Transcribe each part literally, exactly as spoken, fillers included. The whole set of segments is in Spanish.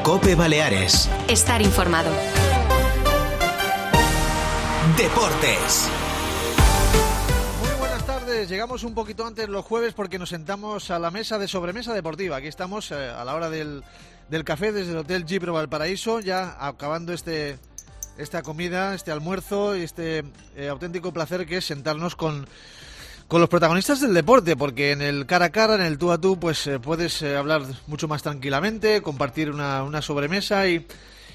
COPE Baleares. Estar informado. Deportes. Muy buenas tardes. Llegamos un poquito antes los jueves porque nos sentamos a la mesa de sobremesa deportiva. Aquí estamos eh, a la hora del, del café desde el Hotel Gipro Valparaíso, ya acabando este esta comida, este almuerzo y este eh, auténtico placer que es sentarnos con, con los protagonistas del deporte, porque en el cara a cara, en el tú a tú, pues eh, puedes eh, hablar mucho más tranquilamente, compartir una, una sobremesa y,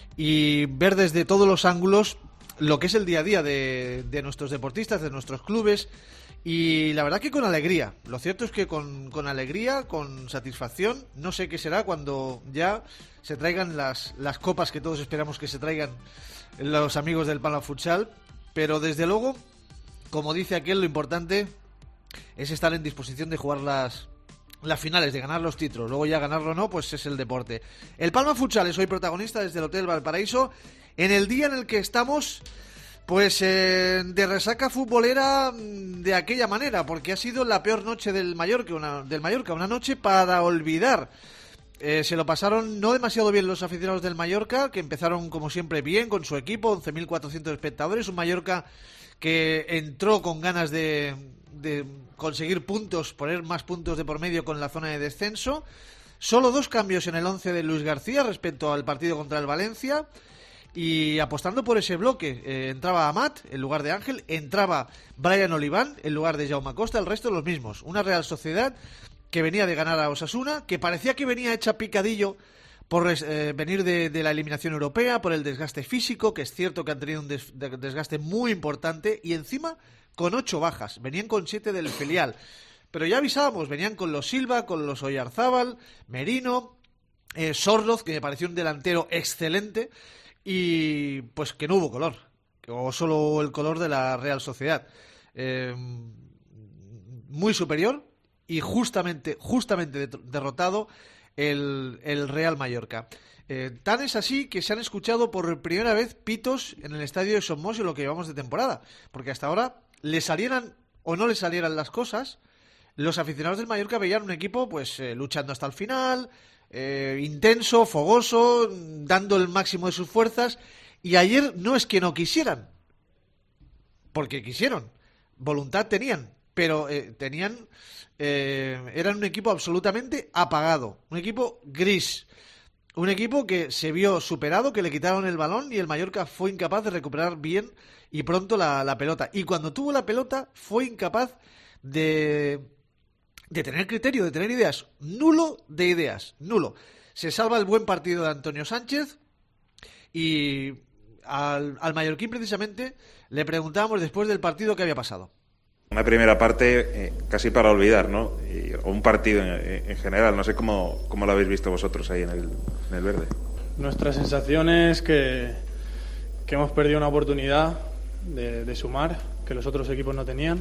y ver desde todos los ángulos lo que es el día a día de, de nuestros deportistas, de nuestros clubes, y la verdad que con alegría. Lo cierto es que con, con alegría, con satisfacción. No sé qué será cuando ya se traigan las, las copas que todos esperamos que se traigan los amigos del Palma Futsal, pero desde luego, como dice aquel, lo importante es estar en disposición de jugar las, las finales, de ganar los títulos. Luego ya ganarlo o no, pues es el deporte. El Palma Futsal es hoy protagonista desde el Hotel Valparaíso, en el día en el que estamos pues eh, de resaca futbolera de aquella manera, porque ha sido la peor noche del Mallorca, una, del Mallorca, una noche para olvidar. Eh, se lo pasaron no demasiado bien los aficionados del Mallorca, que empezaron como siempre bien con su equipo, once mil cuatrocientos espectadores, un Mallorca que entró con ganas de, de conseguir puntos, poner más puntos de por medio con la zona de descenso. Solo dos cambios en el once de Luis García respecto al partido contra el Valencia, y apostando por ese bloque. Eh, entraba Amat en lugar de Ángel, entraba Brian Oliván en lugar de Jaume Acosta, el resto los mismos. Una Real Sociedad que venía de ganar a Osasuna, que parecía que venía hecha picadillo por eh, venir de, de la eliminación europea, por el desgaste físico, que es cierto que han tenido un des, de, desgaste muy importante, y encima con ocho bajas. Venían con siete del filial, pero ya avisábamos, venían con los Silva, con los Oyarzábal, Merino, eh, Sorloz, que me pareció un delantero excelente, y pues que no hubo color, o solo el color de la Real Sociedad. Eh, muy superior, y justamente justamente derrotado el, el Real Mallorca. Eh, tan es así que se han escuchado por primera vez pitos en el estadio de Somos en lo que llevamos de temporada, porque hasta ahora, le salieran o no le salieran las cosas, los aficionados del Mallorca veían un equipo pues eh, luchando hasta el final, eh, intenso, fogoso, dando el máximo de sus fuerzas, y ayer no es que no quisieran, porque quisieron, voluntad tenían, pero eh, tenían eh, eran un equipo absolutamente apagado, un equipo gris, un equipo que se vio superado, que le quitaron el balón y el Mallorca fue incapaz de recuperar bien y pronto la, la pelota, y cuando tuvo la pelota fue incapaz de de tener criterio, de tener ideas. Nulo de ideas, nulo. Se salva el buen partido de Antonio Sánchez, y al, al mallorquín precisamente le preguntábamos después del partido qué había pasado. Una primera parte eh, casi para olvidar, ¿no? Y, o un partido en, en general. No sé cómo, cómo lo habéis visto vosotros ahí en el, en el verde. Nuestra sensación es que, que hemos perdido una oportunidad de, de sumar, que los otros equipos no tenían,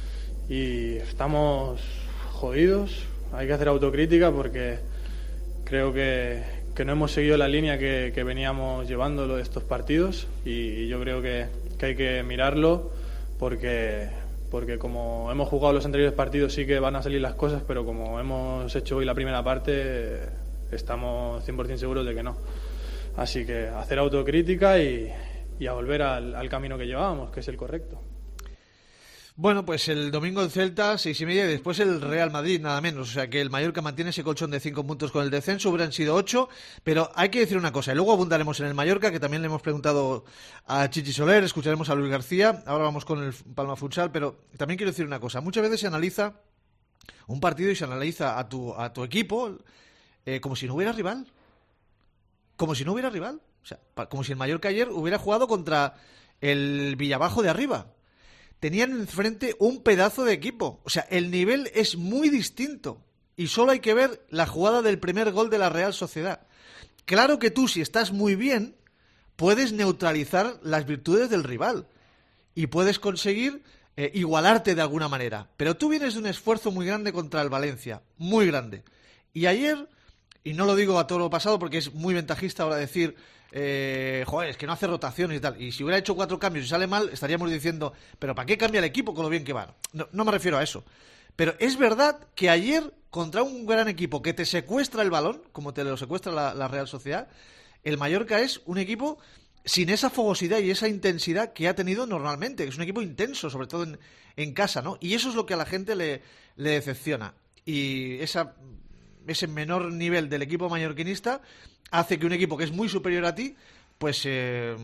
y estamos jodidos. Hay que hacer autocrítica porque creo que, que no hemos seguido la línea que, que veníamos llevando de estos partidos, y, y yo creo que, que hay que mirarlo porque... porque como hemos jugado los anteriores partidos sí que van a salir las cosas, pero como hemos hecho hoy la primera parte estamos cien por ciento seguros de que no. Así que hacer autocrítica y, y a volver al, al camino que llevábamos, que es el correcto. Bueno, pues el domingo el Celta, seis y media, y después el Real Madrid, nada menos. O sea que el Mallorca mantiene ese colchón de cinco puntos con el descenso, hubieran sido ocho, pero hay que decir una cosa, y luego abundaremos en el Mallorca, que también le hemos preguntado a Chichi Soler, escucharemos a Luis García, ahora vamos con el Palma Futsal, pero también quiero decir una cosa, muchas veces se analiza un partido y se analiza a tu, a tu equipo eh, como si no hubiera rival, como si no hubiera rival, o sea, como si el Mallorca ayer hubiera jugado contra el Villabajo de arriba. Tenían enfrente un pedazo de equipo. O sea, el nivel es muy distinto. Y solo hay que ver la jugada del primer gol de la Real Sociedad. Claro que tú, si estás muy bien, puedes neutralizar las virtudes del rival. Y puedes conseguir eh, igualarte de alguna manera. Pero tú vienes de un esfuerzo muy grande contra el Valencia. Muy grande. Y ayer, y no lo digo a todo lo pasado porque es muy ventajista ahora decir... Eh, joder, es que no hace rotaciones y tal, y si hubiera hecho cuatro cambios y sale mal estaríamos diciendo, pero ¿para qué cambia el equipo con lo bien que va? No, no me refiero a eso, pero es verdad que ayer contra un gran equipo que te secuestra el balón, como te lo secuestra la, la Real Sociedad, el Mallorca es un equipo sin esa fogosidad y esa intensidad que ha tenido normalmente, que es un equipo intenso, sobre todo en, en casa, ¿no? Y eso es lo que a la gente le, le decepciona. Y esa, ese menor nivel del equipo mallorquinista hace que un equipo que es muy superior a ti, pues, eh,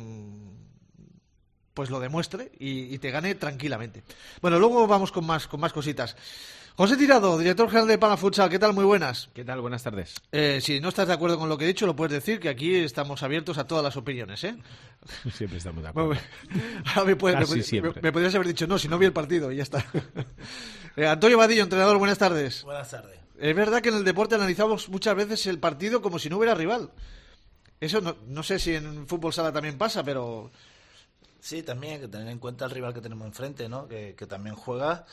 pues lo demuestre y, y te gane tranquilamente. Bueno, luego vamos con más, con más cositas. José Tirado, director general de Palma Futsal, ¿qué tal? Muy buenas. ¿Qué tal? Buenas tardes. Eh, si no estás de acuerdo con lo que he dicho, lo puedes decir, que aquí estamos abiertos a todas las opiniones, ¿eh? Siempre estamos de acuerdo. Bueno, ahora me, puede, Casi me, siempre. me, me podrías haber dicho, no, si no vi el partido y ya está. eh, Antonio Vadillo, entrenador, buenas tardes. Buenas tardes. Es verdad que en el deporte analizamos muchas veces el partido como si no hubiera rival. Eso no, no sé si en fútbol sala también pasa, pero... Sí, también hay que tener en cuenta el rival que tenemos enfrente, ¿no? Que, que también juega,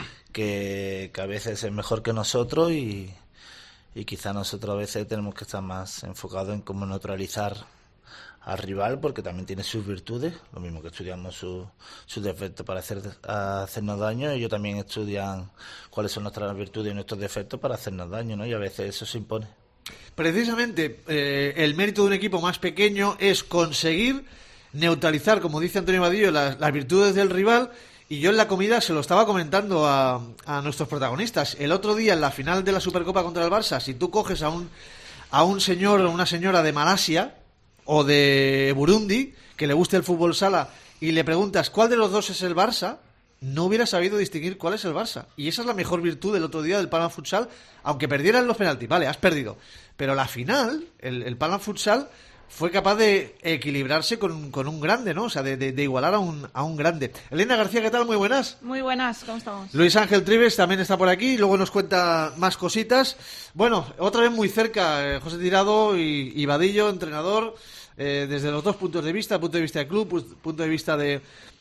que, que a veces es mejor que nosotros y, y quizá nosotros a veces tenemos que estar más enfocados en cómo neutralizar al rival, porque también tiene sus virtudes, lo mismo que estudiamos sus su defectos para hacer, hacernos daño, ellos también estudian cuáles son nuestras virtudes y nuestros defectos para hacernos daño, ¿no? Y a veces eso se impone. Precisamente eh, el mérito de un equipo más pequeño es conseguir neutralizar, como dice Antonio Vadillo, las, las virtudes del rival. Y yo en la comida se lo estaba comentando a, a nuestros protagonistas. El otro día en la final de la Supercopa contra el Barça, si tú coges a un a un señor o una señora de Malasia o de Burundi que le guste el fútbol sala y le preguntas cuál de los dos es el Barça, no hubiera sabido distinguir cuál es el Barça. Y esa es la mejor virtud del otro día del Palma Futsal, aunque perdieran los penaltis. Vale, has perdido, pero la final, el, el Palma Futsal fue capaz de equilibrarse con, con un grande, ¿no? O sea, de, de, de igualar a un, a un grande. Elena García, ¿qué tal? Muy buenas. Muy buenas, ¿cómo estamos? Luis Ángel Trives también está por aquí y luego nos cuenta más cositas. Bueno, otra vez muy cerca, eh, José Tirado y, y Vadillo, entrenador, eh, desde los dos puntos de vista, punto de vista del club, punto de vista de,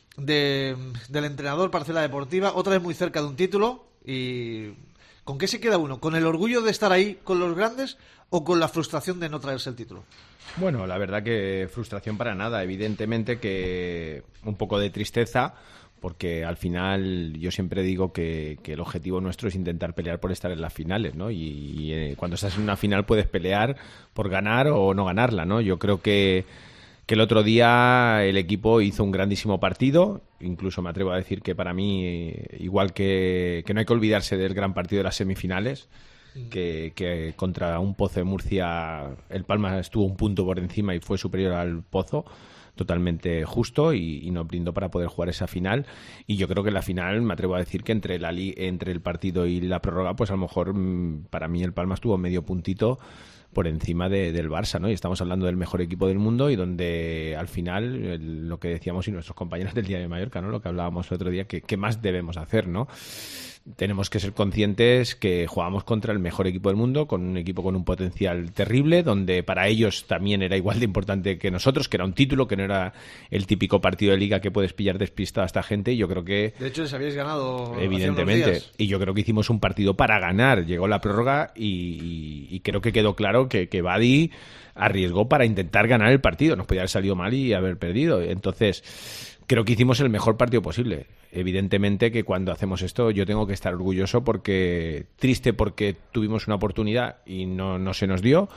de del entrenador, parcela deportiva, otra vez muy cerca de un título. Y ¿con qué se queda uno? ¿Con el orgullo de estar ahí con los grandes o con la frustración de no traerse el título? Bueno, la verdad que frustración para nada. Evidentemente que un poco de tristeza, porque al final yo siempre digo que, que el objetivo nuestro es intentar pelear por estar en las finales, ¿no? Y, y eh, cuando estás en una final puedes pelear por ganar o no ganarla, ¿no? Yo creo que, que el otro día el equipo hizo un grandísimo partido. Incluso me atrevo a decir que para mí, igual que, que no hay que olvidarse del gran partido de las semifinales, Que, que contra un Pozo de Murcia el Palma estuvo un punto por encima y fue superior al Pozo, totalmente justo, y, y nos brindó para poder jugar esa final. Y yo creo que en la final me atrevo a decir que entre, la li- entre el partido y la prórroga, pues a lo mejor mmm, para mí el Palma estuvo medio puntito por encima de, del Barça, ¿no? Y estamos hablando del mejor equipo del mundo y donde al final el, lo que decíamos y nuestros compañeros del Diario de Mallorca, ¿no? Lo que hablábamos el otro día, que, que más debemos hacer, ¿no? Tenemos que ser conscientes que jugamos contra el mejor equipo del mundo, con un equipo con un potencial terrible, donde para ellos también era igual de importante que nosotros, que era un título, que no era el típico partido de liga que puedes pillar despistado a esta gente. Y yo creo que... De hecho, les habéis ganado evidentemente. Y yo creo que hicimos un partido para ganar. Llegó la prórroga y, y, y creo que quedó claro que, que Badi arriesgó para intentar ganar el partido. Nos podía haber salido mal y haber perdido. Entonces, creo que hicimos el mejor partido posible. Evidentemente que cuando hacemos esto yo tengo que estar orgulloso, porque triste porque tuvimos una oportunidad y no, no se nos dio,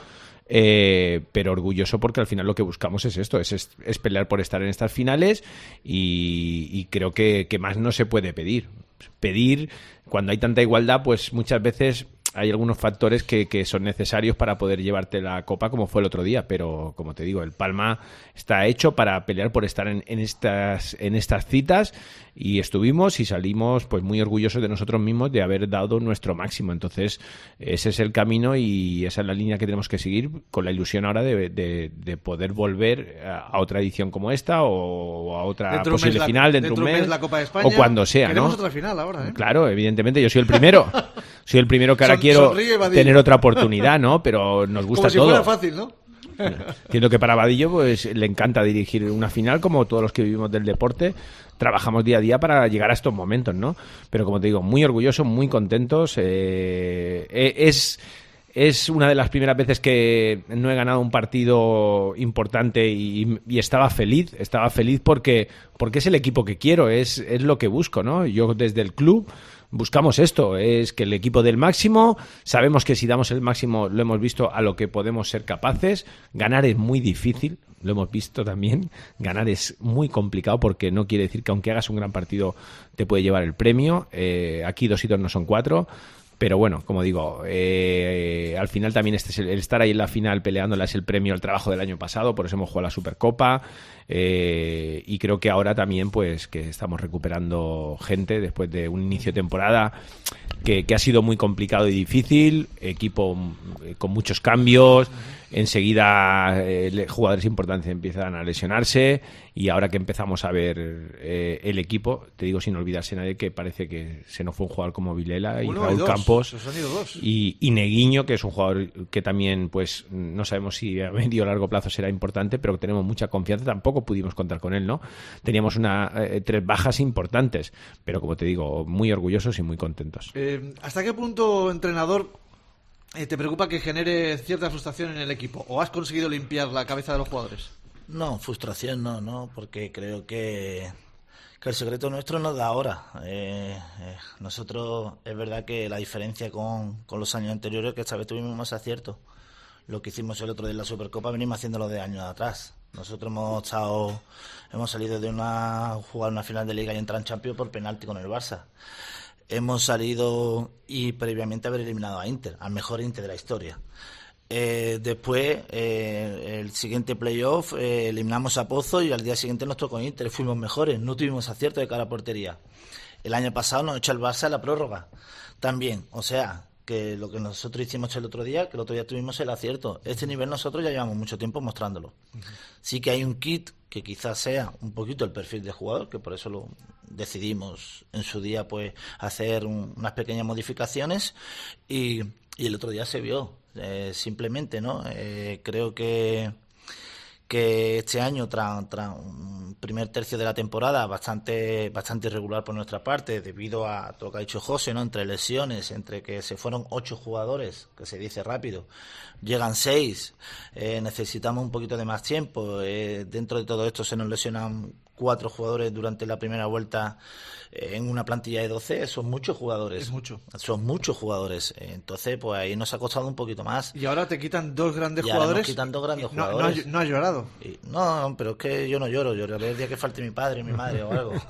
eh, pero orgulloso porque al final lo que buscamos es esto, es, es, es pelear por estar en estas finales y, y creo que, que más no se puede pedir. Pedir, cuando hay tanta igualdad, pues muchas veces hay algunos factores que, que son necesarios para poder llevarte la copa, como fue el otro día, pero como te digo, el Palma está hecho para pelear por estar en, en estas en estas citas, y estuvimos y salimos pues muy orgullosos de nosotros mismos de haber dado nuestro máximo. Entonces ese es el camino y esa es la línea que tenemos que seguir, con la ilusión ahora de, de, de poder volver a, a otra edición como esta o a otra dentro posible la, final dentro de un mes, la Copa de España, o cuando sea, queremos ¿no? otra final ahora, ¿eh? Claro, evidentemente, yo soy el primero. Soy el primero que ahora Son, quiero sonríe, tener otra oportunidad, ¿no? Pero nos gusta como si todo. fuera fácil, ¿no? Entiendo que para Vadillo pues le encanta dirigir una final, como todos los que vivimos del deporte. Trabajamos día a día para llegar a estos momentos, ¿no? Pero como te digo, muy orgullosos, muy contentos. Eh, es... Es una de las primeras veces que no he ganado un partido importante y, y estaba feliz, estaba feliz porque, porque es el equipo que quiero, es, es lo que busco, ¿no? Yo desde el club buscamos esto, es que el equipo dé el máximo, sabemos que si damos el máximo lo hemos visto a lo que podemos ser capaces, ganar es muy difícil, lo hemos visto también, ganar es muy complicado porque no quiere decir que aunque hagas un gran partido te puede llevar el premio, eh, aquí dos hitos no son cuatro. Pero bueno, como digo, eh, al final también este es el, el estar ahí en la final peleándola es el premio al trabajo del año pasado, por eso hemos jugado la Supercopa eh, y creo que ahora también pues que estamos recuperando gente después de un inicio de temporada que, que ha sido muy complicado y difícil, equipo eh, con muchos cambios, enseguida eh, jugadores importantes empiezan a lesionarse y ahora que empezamos a ver eh, el equipo, te digo sin olvidarse nadie que parece que se nos fue un jugador como Vilela y Uno Raúl y dos. Campos Dos. y, y Neguiño, que es un jugador que también pues no sabemos si a medio o largo plazo será importante, pero que tenemos mucha confianza, tampoco pudimos contar con él, ¿no? Teníamos una eh, tres bajas importantes, pero como te digo, muy orgullosos y muy contentos. Eh, ¿Hasta qué punto, entrenador, eh, te preocupa que genere cierta frustración en el equipo? ¿O has conseguido limpiar la cabeza de los jugadores? No, frustración no, no, porque creo que, que el secreto nuestro nos da ahora. Eh, eh, nosotros, es verdad que la diferencia con, con los años anteriores es que esta vez tuvimos más acierto. Lo que hicimos el otro día en la Supercopa venimos haciéndolo de años atrás. Nosotros hemos estado, hemos salido de una jugar una final de Liga y entrar en Champions por penalti con el Barça. Hemos salido y previamente haber eliminado a Inter, al mejor Inter de la historia. Eh, después, eh, el siguiente playoff, eh, eliminamos a Pozo y al día siguiente nos tocó Inter. Fuimos mejores, no tuvimos acierto de cara a portería. El año pasado nos echó el Barça a la prórroga también. O sea, que lo que nosotros hicimos el otro día, que el otro día tuvimos el acierto. Este nivel nosotros ya llevamos mucho tiempo mostrándolo. Uh-huh. Sí que hay un kit que quizás sea un poquito el perfil de jugador, que por eso lo decidimos en su día pues hacer un, unas pequeñas modificaciones y, y el otro día se vio. Eh, simplemente, ¿no? Eh, creo que que este año, tras tra un primer tercio de la temporada bastante bastante irregular por nuestra parte, debido a todo lo que ha dicho José, ¿no? Entre lesiones, entre que se fueron ocho jugadores, que se dice rápido, llegan seis, eh, necesitamos un poquito de más tiempo, eh, dentro de todo esto se nos lesionan cuatro jugadores durante la primera vuelta eh, en una plantilla de doce, son muchos jugadores. Es mucho. Son muchos jugadores. Entonces, pues ahí nos ha costado un poquito más. Y ahora te quitan dos grandes y ahora jugadores. Nos quitan dos grandes no, jugadores. No, no has llorado. Y, no, pero es que yo no lloro. Lloraré el día que falte mi padre, mi madre o algo.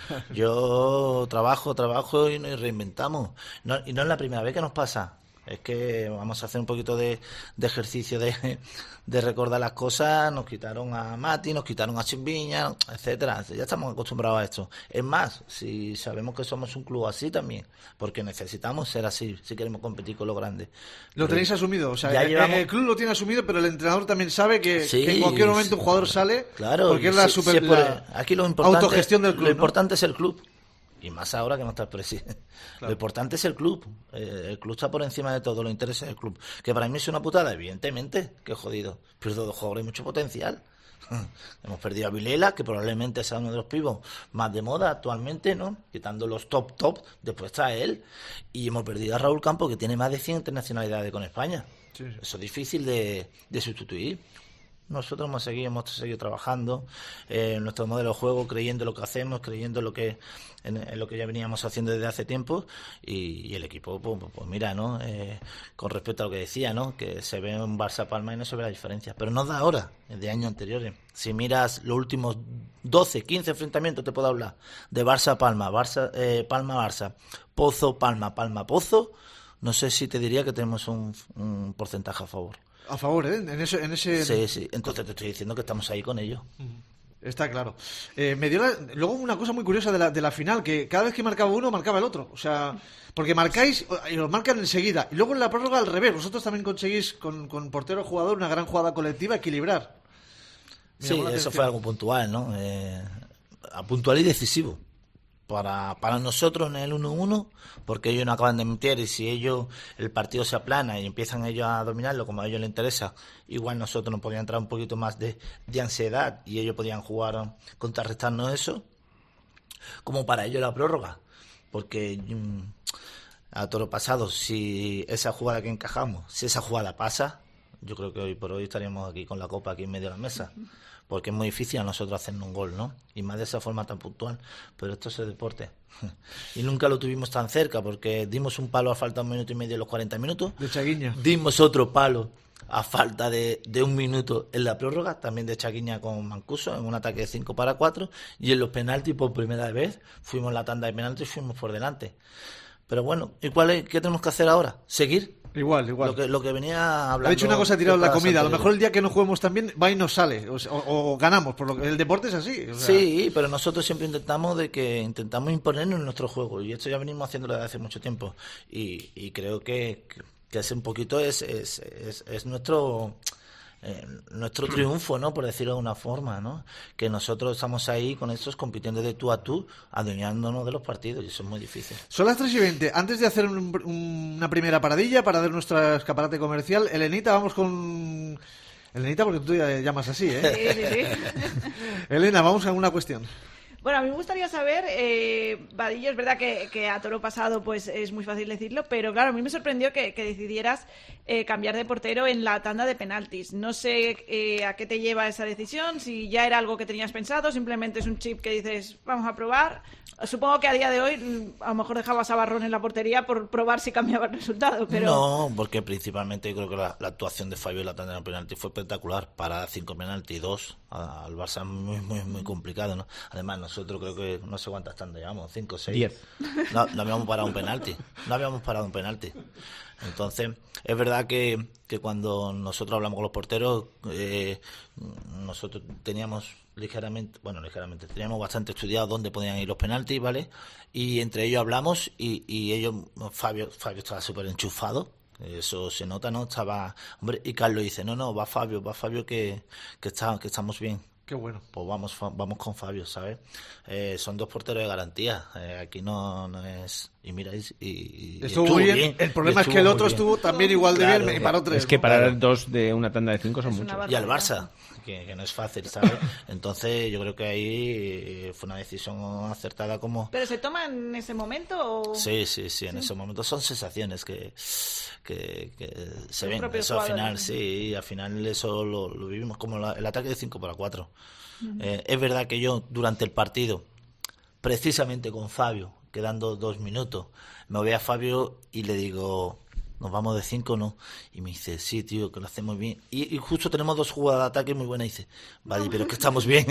Yo trabajo, trabajo y nos reinventamos. No, y no es la primera vez que nos pasa. Es que vamos a hacer un poquito de, de ejercicio de, de recordar las cosas. Nos quitaron a Mati, nos quitaron a Chimbiña, etcétera. Ya estamos acostumbrados a esto. Es más, si sabemos que somos un club así también, porque necesitamos ser así si queremos competir con los grandes. Lo pero tenéis asumido, o sea, ya el, llevamos... el club lo tiene asumido, pero el entrenador también sabe que, sí, que en cualquier momento sí, un jugador sale, claro, porque es la, sí, super, sí, por, la aquí lo importante, autogestión del club. Lo importante ¿no? es el club. Y más ahora que no está el presidente. Claro. Lo importante es el club. Eh, el club está por encima de todo. Los intereses del club. Que para mí es una putada, evidentemente. Que jodido. Pero todos los jugadores hay mucho potencial. Hemos perdido a Vilela, que probablemente sea uno de los pibos más de moda actualmente, ¿no? Quitando los top top, después está él. Y hemos perdido a Raúl Campos, que tiene más de cien internacionalidades con España. Sí, sí. Eso es difícil de, de sustituir. Nosotros hemos seguido, hemos seguido trabajando eh, en nuestro modelo de juego, creyendo en lo que hacemos, creyendo en lo que en, en lo que ya veníamos haciendo desde hace tiempo y, y el equipo, pues, pues mira, ¿no? Eh, con respecto a lo que decía, ¿no? Que se ve un Barça-Palma y no se ve la diferencia, pero no da ahora, es de años anteriores. Si miras los últimos doce, quince enfrentamientos, te puedo hablar de Barça-Palma, Barça, eh, Palma-Barça, Pozo-Palma, Palma-Pozo, no sé si te diría que tenemos un, un porcentaje a favor. A favor, ¿eh? En ese, en ese... Sí, sí. Entonces te estoy diciendo que estamos ahí con ellos. Está claro. Eh, me dio la... Luego una cosa muy curiosa de la, de la final, que cada vez que marcaba uno, marcaba el otro. O sea, porque marcáis y los marcan enseguida. Y luego en la prórroga al revés. Vosotros también conseguís con, con portero jugador una gran jugada colectiva, equilibrar. Me sí, eso fue algo puntual, ¿no? Eh, puntual y decisivo. Para, para nosotros en el uno uno, porque ellos no acaban de meter y si ellos el partido se aplana y empiezan ellos a dominarlo como a ellos les interesa, igual nosotros nos podían entrar un poquito más de, de ansiedad y ellos podían jugar, contrarrestarnos eso, como para ellos la prórroga, porque a toro pasado, si esa jugada que encajamos, si esa jugada pasa, yo creo que hoy por hoy estaríamos aquí con la copa aquí en medio de la mesa, porque es muy difícil a nosotros hacernos un gol, ¿no? Y más de esa forma tan puntual, pero esto es el deporte. Y nunca lo tuvimos tan cerca, porque dimos un palo a falta de un minuto y medio en los cuarenta minutos. De Chaguiña. Dimos otro palo a falta de, de un minuto en la prórroga, también de Chaguiña con Mancuso, en un ataque de cinco para cuatro, y en los penaltis por primera vez fuimos en la tanda de penaltis y fuimos por delante. Pero bueno, ¿y cuál es, qué tenemos que hacer ahora? ¿Seguir? Igual, igual. Lo que, lo que venía hablando... Ha dicho una cosa tirado en la comida. A lo anteriores. mejor el día que no juguemos tan bien va y nos sale. O, o, o ganamos. Por lo que el deporte es así. O sea... Sí, pero nosotros siempre intentamos de que intentamos imponernos en nuestro juego. Y esto ya venimos haciéndolo desde hace mucho tiempo. Y, y creo que, que ese un poquito es, es, es, es nuestro... Eh, nuestro triunfo, ¿no? Por decirlo de una forma, ¿no? Que nosotros estamos ahí con estos compitiendo de tú a tú, adueñándonos de los partidos, y eso es muy difícil. Son las tres y veinte. Antes de hacer un, un, una primera paradilla para ver nuestro escaparate comercial, Elenita, vamos con... Elenita, porque tú ya llamas así, ¿eh? Sí, sí, sí. Elena, vamos a una cuestión. Bueno, a mí me gustaría saber, eh, Vadillo, es verdad que, que a toro pasado pues es muy fácil decirlo, pero claro, a mí me sorprendió que, que decidieras eh, cambiar de portero en la tanda de penaltis. No sé eh, a qué te lleva esa decisión, si ya era algo que tenías pensado, simplemente es un chip que dices, vamos a probar. Supongo que a día de hoy a lo mejor dejabas a Barrón en la portería por probar si cambiaba el resultado, pero... No, porque principalmente yo creo que la, la actuación de Fabio en la tanda de penalti fue espectacular. Para cinco penaltis, dos al Barça muy, muy, muy complicado, ¿no? Además, nosotros creo que no sé cuántas tandas llevamos, cinco, seis. Diez. No, no habíamos parado un penalti, no habíamos parado un penalti. Entonces, es verdad que, que cuando nosotros hablamos con los porteros, eh, nosotros teníamos ligeramente, bueno, ligeramente, teníamos bastante estudiado dónde podían ir los penaltis, ¿vale? Y entre ellos hablamos y, y ellos, Fabio, Fabio estaba súper enchufado, eso se nota, ¿no? Estaba, hombre, y Carlos dice, no, no, va Fabio, va Fabio que, que, está, que estamos bien. Qué bueno. Pues vamos, vamos con Fabio, ¿sabes? Eh, son dos porteros de garantía. Eh, aquí no, no es... Y mira, y, y estuvo, estuvo muy bien. bien. El problema es que el otro estuvo también igual de claro, bien y paró tres. Es que ¿no? parar claro. dos de una tanda de cinco son muchos. Y al Barça, que, que no es fácil, ¿sabes? Entonces yo creo que ahí fue una decisión acertada como... ¿Pero se toma en ese momento o...? Sí, sí, sí, en sí. ese momento son sensaciones que, que, que se ven. Eso al final, sí, y al final eso lo, lo vivimos como la, el ataque de cinco para cuatro. Uh-huh. Eh, es verdad que yo durante el partido, precisamente con Fabio, quedando dos minutos, me voy a Fabio y le digo, ¿nos vamos de cinco o no? Y me dice, sí, tío, que lo hacemos bien. Y, y justo tenemos dos jugadas de ataque muy buenas. Y dice, vale, pero es que estamos bien.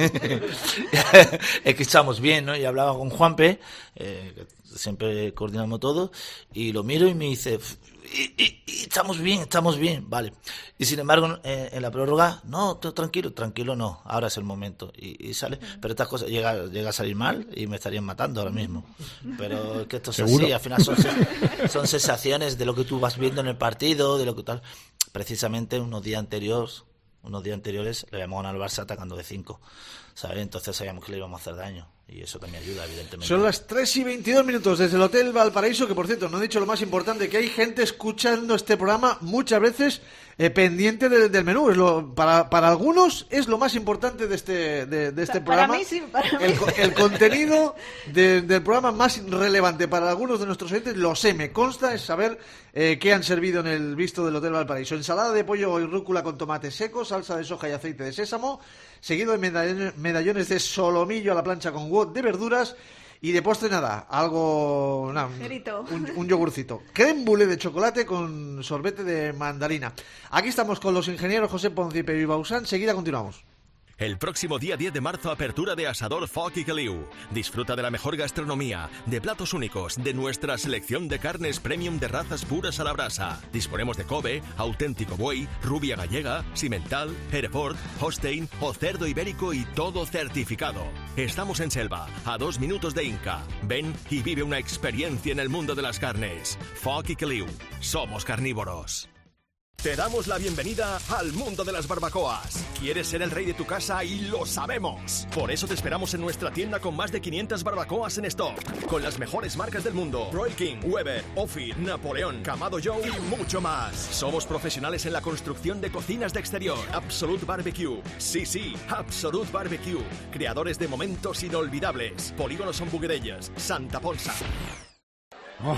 Es que estamos bien, ¿no? Y hablaba con Juanpe, eh, que siempre coordinamos todo, y lo miro y me dice... Y, y, y estamos bien, estamos bien, vale. Y sin embargo, eh, en la prórroga, no, todo tranquilo, tranquilo no, ahora es el momento. Y, y sale, pero estas cosas llega, llega a salir mal y me estarían matando ahora mismo. Pero es que esto es ¿Seguro? así, al final son, son sensaciones de lo que tú vas viendo en el partido, de lo que tal. Precisamente unos días anteriores, unos días anteriores le habíamos ganado al Barça atacando de cinco, ¿sabes? Entonces sabíamos que le íbamos a hacer daño. Y eso también ayuda, evidentemente. Son las tres y veintidós minutos desde el Hotel Valparaíso, que por cierto, no he dicho lo más importante, que hay gente escuchando este programa muchas veces eh, pendiente de, del menú. Es lo, para, para algunos es lo más importante de este, de, de este para programa. Mí sí, para el, mí. el contenido de, del programa más relevante para algunos de nuestros oyentes, lo sé, me consta, es saber eh, qué han servido en el visto del Hotel Valparaíso. Ensalada de pollo y rúcula con tomate seco, salsa de soja y aceite de sésamo, seguido de medallones, medallones de solomillo a la plancha con huevo de verduras y de postre nada, algo, nada, un, un yogurcito. Crème brûlée de chocolate con sorbete de mandarina. Aquí estamos con los ingenieros José Ponce y Pepi Bausán. Seguida continuamos. El próximo día diez de marzo, apertura de Asador Foc i Caliu. Disfruta de la mejor gastronomía, de platos únicos, de nuestra selección de carnes premium de razas puras a la brasa. Disponemos de Kobe, auténtico buey, rubia gallega, Simmental, Hereford, Holstein o cerdo ibérico y todo certificado. Estamos en Selva, a dos minutos de Inca. Ven y vive una experiencia en el mundo de las carnes. Foc i Caliu. Somos carnívoros. Te damos la bienvenida al mundo de las barbacoas. ¿Quieres ser el rey de tu casa? Y lo sabemos. Por eso te esperamos en nuestra tienda con más de quinientas barbacoas en stock. Con las mejores marcas del mundo. Royal King, Weber, Offi, Napoleón, Kamado Joe y mucho más. Somos profesionales en la construcción de cocinas de exterior. Absolute Barbecue. Sí, sí, Absolute Barbecue. Creadores de momentos inolvidables. Polígono Son Buguedellas, Santa Ponsa. Oh,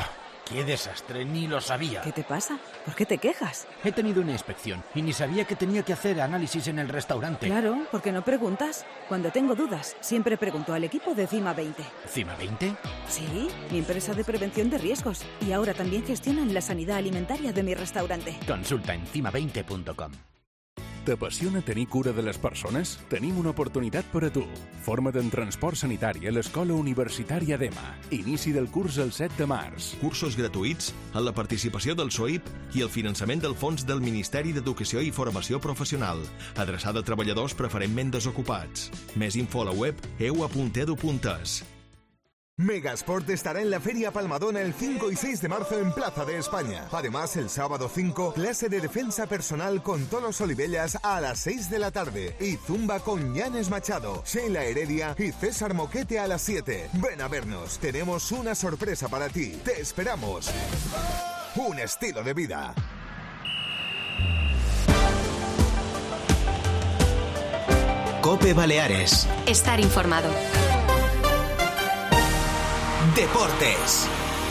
¡Qué desastre! Ni lo sabía. ¿Qué te pasa? ¿Por qué te quejas? He tenido una inspección y ni sabía que tenía que hacer análisis en el restaurante. Claro, ¿por qué no preguntas? Cuando tengo dudas, siempre pregunto al equipo de CIMA veinte. ¿CIMA veinte? Sí, mi empresa de prevención de riesgos. Y ahora también gestionan la sanidad alimentaria de mi restaurante. Consulta en cima veinte punto com. T'apassiona tenir cura de les persones? Tenim una oportunitat per a tu. Forma't en transport sanitari a l'Escola Universitària d'Ema. Inici del curs el set de març. Cursos gratuïts, amb la participació del S O I P i el finançament del Fons del Ministeri d'Educació i Formació Professional, adreçada a treballadors preferentment desocupats. Més info a la web e u a punt e d u punt e s. Megasport estará en la Feria Palmadona el cinco y seis de marzo en Plaza de España. Además, el sábado cinco, clase de defensa personal con Tolos Olivellas a las seis de la tarde. Y Zumba con Llanes Machado, Sheila Heredia y César Moquete a las siete. Ven a vernos, tenemos una sorpresa para ti. Te esperamos. Un estilo de vida. COPE Baleares. Estar informado. Deportes.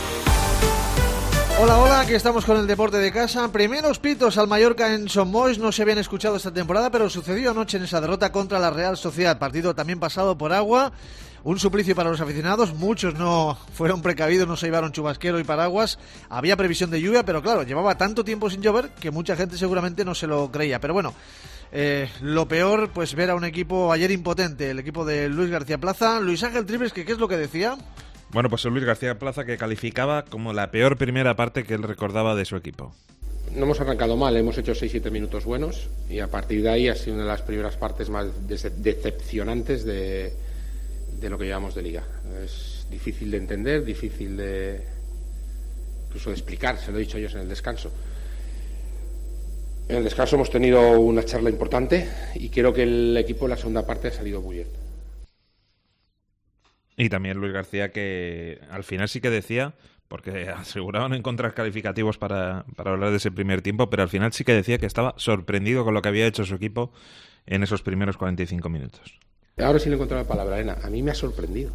Hola, hola, aquí estamos con el deporte de casa. Primeros pitos al Mallorca en Son Moix. No se habían escuchado esta temporada, pero sucedió anoche en esa derrota contra la Real Sociedad. Partido también pasado por agua. Un suplicio para los aficionados. Muchos no fueron precavidos, no se llevaron chubasquero y paraguas. Había previsión de lluvia, pero claro, llevaba tanto tiempo sin llover que mucha gente seguramente no se lo creía. Pero bueno, eh, lo peor, pues ver a un equipo ayer impotente, el equipo de Luis García Plaza. Luis Ángel Tripes, que ¿qué es lo que decía? Bueno, pues Luis García Plaza, que calificaba como la peor primera parte que él recordaba de su equipo. No hemos arrancado mal, hemos hecho seis siete minutos buenos y a partir de ahí ha sido una de las primeras partes más decepcionantes de, de lo que llevamos de liga. Es difícil de entender, difícil de incluso de explicar, se lo he dicho ellos en el descanso. En el descanso hemos tenido una charla importante y creo que el equipo en la segunda parte ha salido muy bien. Y también Luis García, que al final sí que decía, porque aseguraban encontrar calificativos para, para hablar de ese primer tiempo, pero al final sí que decía que estaba sorprendido con lo que había hecho su equipo en esos primeros cuarenta y cinco minutos. Ahora sí le he encontrado la palabra, Elena. A mí me ha sorprendido.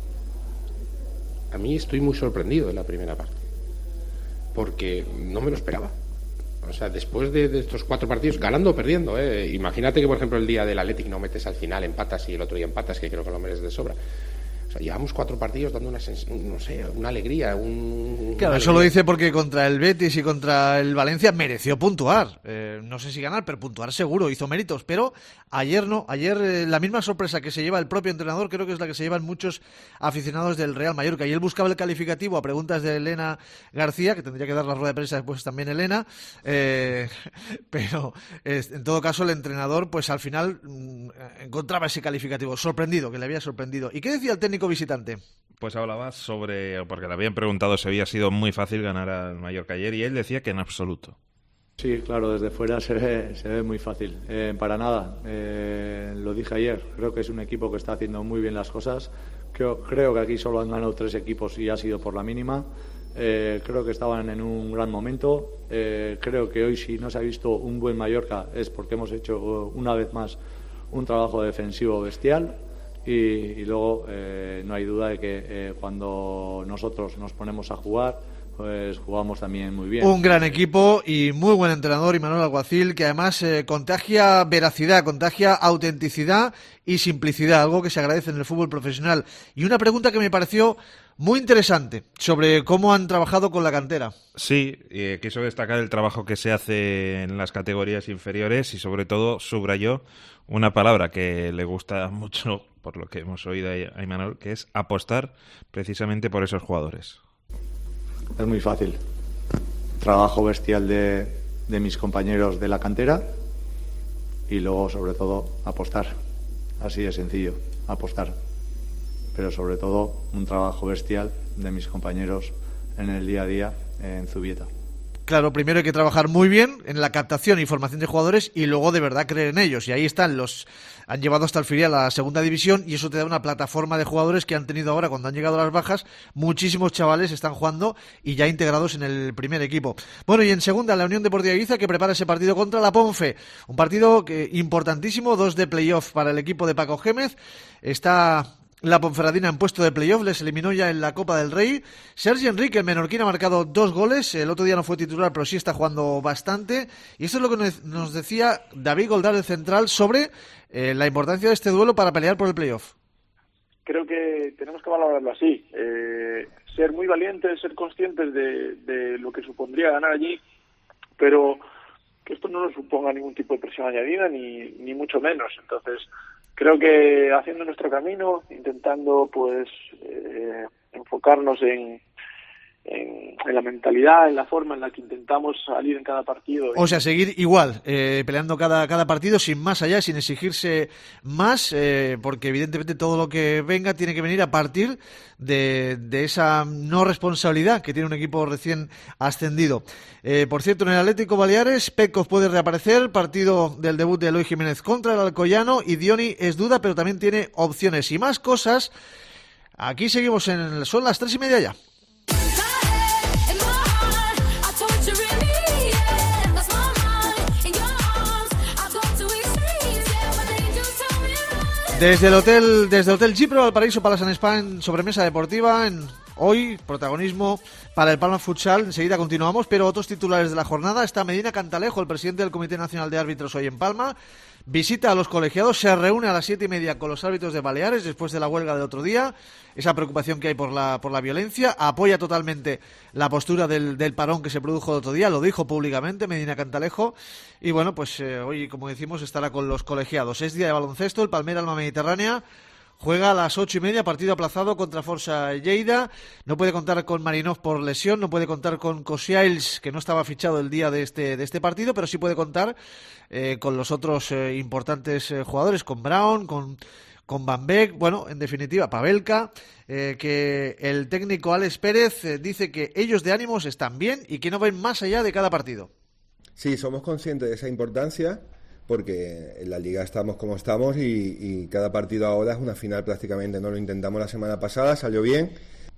A mí estoy muy sorprendido en la primera parte, porque no me lo esperaba. O sea, después de, de estos cuatro partidos, ganando o perdiendo, ¿eh? Imagínate que, por ejemplo, el día del Athletic no metes al final, empatas y el otro día empatas, que creo que lo mereces de sobra. O sea, llevamos cuatro partidos dando una, no sé, una alegría. Un, claro, una eso alegría. lo dice porque contra el Betis y contra el Valencia mereció puntuar. Eh, no sé si ganar, pero puntuar seguro, hizo méritos. Pero ayer no, ayer eh, la misma sorpresa que se lleva el propio entrenador, creo que es la que se llevan muchos aficionados del Real Mallorca. Y él buscaba el calificativo a preguntas de Elena García, que tendría que dar la rueda de prensa después también Elena. Eh, pero eh, en todo caso el entrenador, pues al final mm, encontraba ese calificativo, sorprendido, que le había sorprendido. ¿Y qué decía el técnico visitante? Pues hablaba sobre, porque le habían preguntado si había sido muy fácil ganar al Mallorca ayer y él decía que en absoluto. Sí, claro, desde fuera se ve, se ve muy fácil. Eh, para nada, eh, lo dije ayer, creo que es un equipo que está haciendo muy bien las cosas. Creo, creo que aquí solo han ganado tres equipos y ha sido por la mínima. Eh, creo que estaban en un gran momento. Eh, creo que hoy si no se ha visto un buen Mallorca es porque hemos hecho una vez más un trabajo defensivo bestial. Y, y luego eh, no hay duda de que eh, cuando nosotros nos ponemos a jugar, pues jugamos también muy bien. Un gran equipo y muy buen entrenador, Imanol Alguacil, que además eh, contagia veracidad, contagia autenticidad y simplicidad, algo que se agradece en el fútbol profesional. Y una pregunta que me pareció muy interesante sobre cómo han trabajado con la cantera. Sí, eh, quiso destacar el trabajo que se hace en las categorías inferiores y sobre todo subrayó una palabra que le gusta mucho, por lo que hemos oído a Imanol, que es apostar precisamente por esos jugadores. Es muy fácil. Trabajo bestial de, de mis compañeros de la cantera y luego, sobre todo, apostar. Así de sencillo, apostar. Pero sobre todo, un trabajo bestial de mis compañeros en el día a día en Zubieta. Claro, primero hay que trabajar muy bien en la captación y formación de jugadores y luego de verdad creer en ellos. Y ahí están, los han llevado hasta el filial a la segunda división y eso te da una plataforma de jugadores que han tenido ahora, cuando han llegado las bajas, muchísimos chavales están jugando y ya integrados en el primer equipo. Bueno, y en segunda, la Unión Deportiva Ibiza, que prepara ese partido contra la Ponfe. Un partido que, importantísimo, dos de playoff para el equipo de Paco Gémez. Está la Ponferradina en puesto de playoff, les eliminó ya en la Copa del Rey. Sergi Enrique, el menorquín, ha marcado dos goles. El otro día no fue titular, pero sí está jugando bastante. Y esto es lo que nos decía David Goldar, el central, sobre eh, la importancia de este duelo para pelear por el playoff. Creo que tenemos que valorarlo así. Eh, ser muy valientes, ser conscientes de, de lo que supondría ganar allí, pero que esto no nos suponga ningún tipo de presión añadida, ni, ni mucho menos. Entonces, creo que haciendo nuestro camino, intentando pues eh, enfocarnos en, en, en la mentalidad, en la forma en la que intentamos salir en cada partido. O sea, seguir igual, eh, peleando cada, cada partido sin más allá, sin exigirse más, eh, porque evidentemente todo lo que venga tiene que venir a partir de, de esa no responsabilidad que tiene un equipo recién ascendido. Eh, por cierto, en el Atlético Baleares, Pekov puede reaparecer, partido del debut de Eloy Jiménez contra el Alcoyano, y Dioni es duda, pero también tiene opciones. Y más cosas, aquí seguimos, en son las tres y media ya. Desde el hotel, desde el hotel Gipro Valparaíso Palace and Spa, en sobremesa deportiva, en hoy protagonismo para el Palma Futsal. Enseguida continuamos, pero otros titulares de la jornada. Está Medina Cantalejo, el presidente del Comité Nacional de Árbitros, hoy en Palma. Visita a los colegiados, se reúne a las siete y media con los árbitros de Baleares después de la huelga del otro día. Esa preocupación que hay por la por la violencia. Apoya totalmente la postura del, del parón que se produjo el otro día. Lo dijo públicamente Medina Cantalejo. Y bueno, pues eh, hoy, como decimos, estará con los colegiados. Es día de baloncesto. El Palmera Alma Mediterránea juega a las ocho y media, partido aplazado contra Forza Lleida. No puede contar con Marinov por lesión, no puede contar con Kosiails, que no estaba fichado el día de este de este partido, pero sí puede contar eh, con los otros eh, importantes eh, jugadores, con Brown, con, con Van Beek, bueno, en definitiva, Pavelka, eh, que el técnico Alex Pérez eh, dice que ellos de ánimos están bien y que no ven más allá de cada partido. Sí, somos conscientes de esa importancia, porque en la Liga estamos como estamos y, y cada partido ahora es una final prácticamente, ¿no? Lo intentamos la semana pasada, salió bien,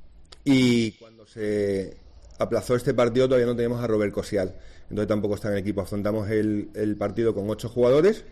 y cuando se aplazó este partido todavía no teníamos a Robert Kosial, entonces tampoco está en el equipo. Afrontamos el, el partido con ocho jugadores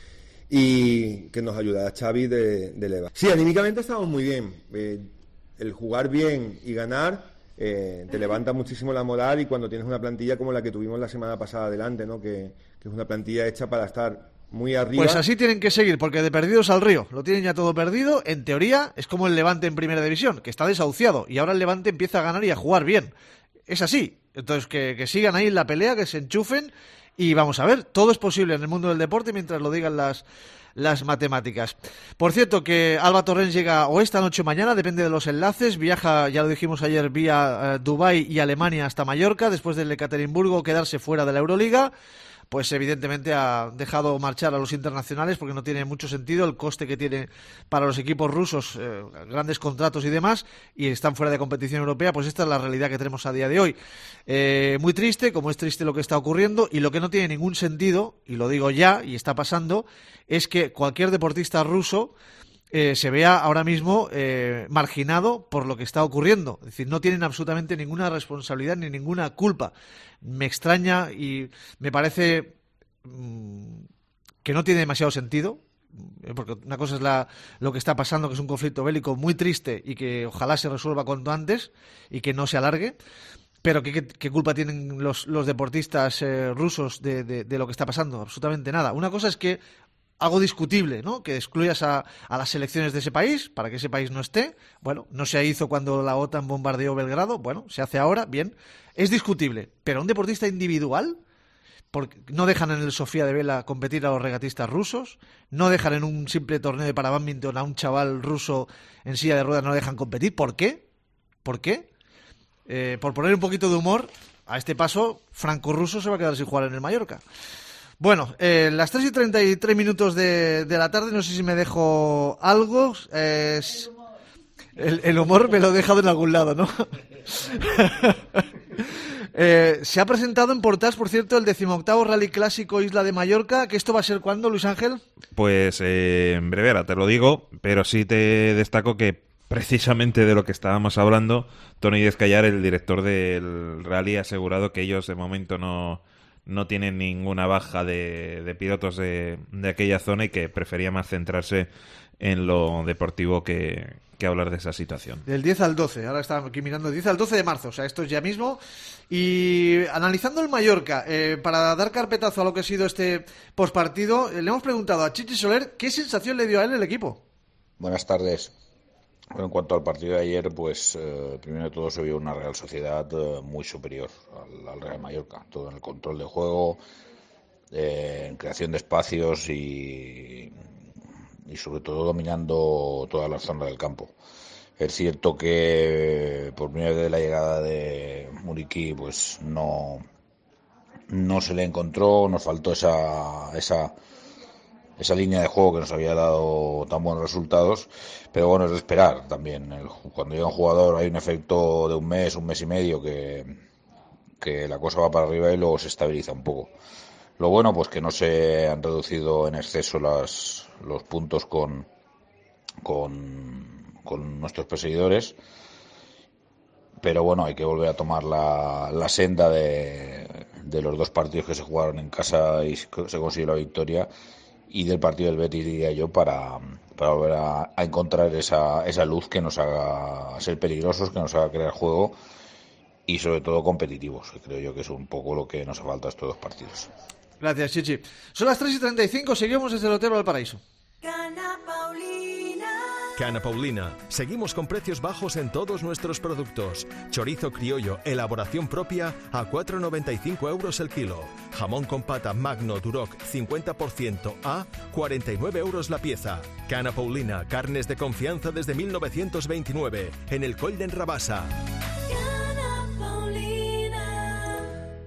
y que nos ayuda a Xavi de, de Leva. Sí, anímicamente estamos muy bien. Eh, el jugar bien y ganar eh, te levanta muchísimo la moral, y cuando tienes una plantilla como la que tuvimos la semana pasada adelante, ¿no? que, que es una plantilla hecha para estar muy arriba. Pues así tienen que seguir, porque de perdidos al río, lo tienen ya todo perdido. En teoría es como el Levante en Primera División, que está desahuciado, y ahora el Levante empieza a ganar y a jugar bien. Es así. Entonces que, que sigan ahí en la pelea, que se enchufen, y vamos a ver, todo es posible en el mundo del deporte mientras lo digan las las matemáticas. Por cierto, que Alba Torrens llega o esta noche o mañana, depende de los enlaces. Viaja, ya lo dijimos ayer, vía eh, Dubái y Alemania hasta Mallorca, después del Ekaterimburgo quedarse fuera de la Euroliga. Pues evidentemente ha dejado marchar a los internacionales porque no tiene mucho sentido el coste que tiene para los equipos rusos, eh, grandes contratos y demás, y están fuera de competición europea. Pues esta es la realidad que tenemos a día de hoy. Eh, muy triste, como es triste lo que está ocurriendo, y lo que no tiene ningún sentido, y lo digo ya, y está pasando, es que cualquier deportista ruso Eh, se vea ahora mismo eh, marginado por lo que está ocurriendo. Es decir, no tienen absolutamente ninguna responsabilidad ni ninguna culpa. Me extraña y me parece mmm, que no tiene demasiado sentido, eh, porque una cosa es la, lo que está pasando, que es un conflicto bélico muy triste y que ojalá se resuelva cuanto antes y que no se alargue. Pero ¿qué, qué, qué culpa tienen los, los deportistas eh, rusos de, de, de lo que está pasando? Absolutamente nada. Una cosa es que algo discutible, ¿no? Que excluyas a, a las selecciones de ese país para que ese país no esté. Bueno, no se hizo cuando la OTAN bombardeó Belgrado. Bueno, se hace ahora, bien. Es discutible. Pero un deportista individual, porque no dejan en el Sofía de Vela competir a los regatistas rusos, no dejan en un simple torneo de para bádminton a un chaval ruso en silla de ruedas, no lo dejan competir. ¿Por qué? ¿Por qué? Eh, por poner un poquito de humor, a este paso, franco-ruso se va a quedar sin jugar en el Mallorca. Bueno, eh, las tres y treinta y tres minutos de, de la tarde, no sé si me dejo algo. Eh, el, el humor me lo he dejado en algún lado, ¿no? eh, se ha presentado en Portás, por cierto, el decimoctavo Rally Clásico Isla de Mallorca. ¿Que esto va a ser cuándo, Luis Ángel? Pues eh, en breve, ahora te lo digo, pero sí te destaco que precisamente de lo que estábamos hablando, Toni Descallar, el director del Rally, ha asegurado que ellos de momento no... no tiene ninguna baja de, de pilotos de, de aquella zona y que prefería más centrarse en lo deportivo que, que hablar de esa situación. Del diez al doce, ahora estamos aquí mirando, del diez al doce de marzo, o sea, esto es ya mismo. Y analizando el Mallorca, eh, para dar carpetazo a lo que ha sido este postpartido, eh, le hemos preguntado a Chichi Soler qué sensación le dio a él el equipo. Buenas tardes. Bueno, en cuanto al partido de ayer, pues eh, primero de todo se vio una Real Sociedad eh, muy superior al, al Real Mallorca, todo en el control de juego, eh, en creación de espacios y y sobre todo dominando toda la zona del campo. Es cierto que por primera vez de la llegada de Muriqui pues no no se le encontró, nos faltó esa esa esa línea de juego que nos había dado tan buenos resultados, pero bueno, es de esperar también. El, cuando llega un jugador hay un efecto de un mes, un mes y medio que, que la cosa va para arriba y luego se estabiliza un poco. Lo bueno, pues que no se han reducido en exceso las, los puntos con, con, con nuestros perseguidores, pero bueno, hay que volver a tomar la, la senda de, de los dos partidos que se jugaron en casa y se consiguió la victoria, y del partido del Betis, diría yo, para, para volver a, a encontrar esa, esa luz que nos haga ser peligrosos, que nos haga crear juego y sobre todo competitivos, que creo yo que es un poco lo que nos hace falta estos dos partidos. Gracias, Chichi. Son las tres y treinta y cinco, seguimos desde el Hotel Valparaíso. Cana Paulina. Cana Paulina. Seguimos con precios bajos en todos nuestros productos. Chorizo criollo, elaboración propia, a cuatro noventa y cinco euros el kilo. Jamón con pata Magno Duroc, cincuenta por ciento, a cuarenta y nueve euros la pieza. Cana Paulina, carnes de confianza desde mil novecientos veintinueve, en el Coll d'en Rabassa. Cana Paulina.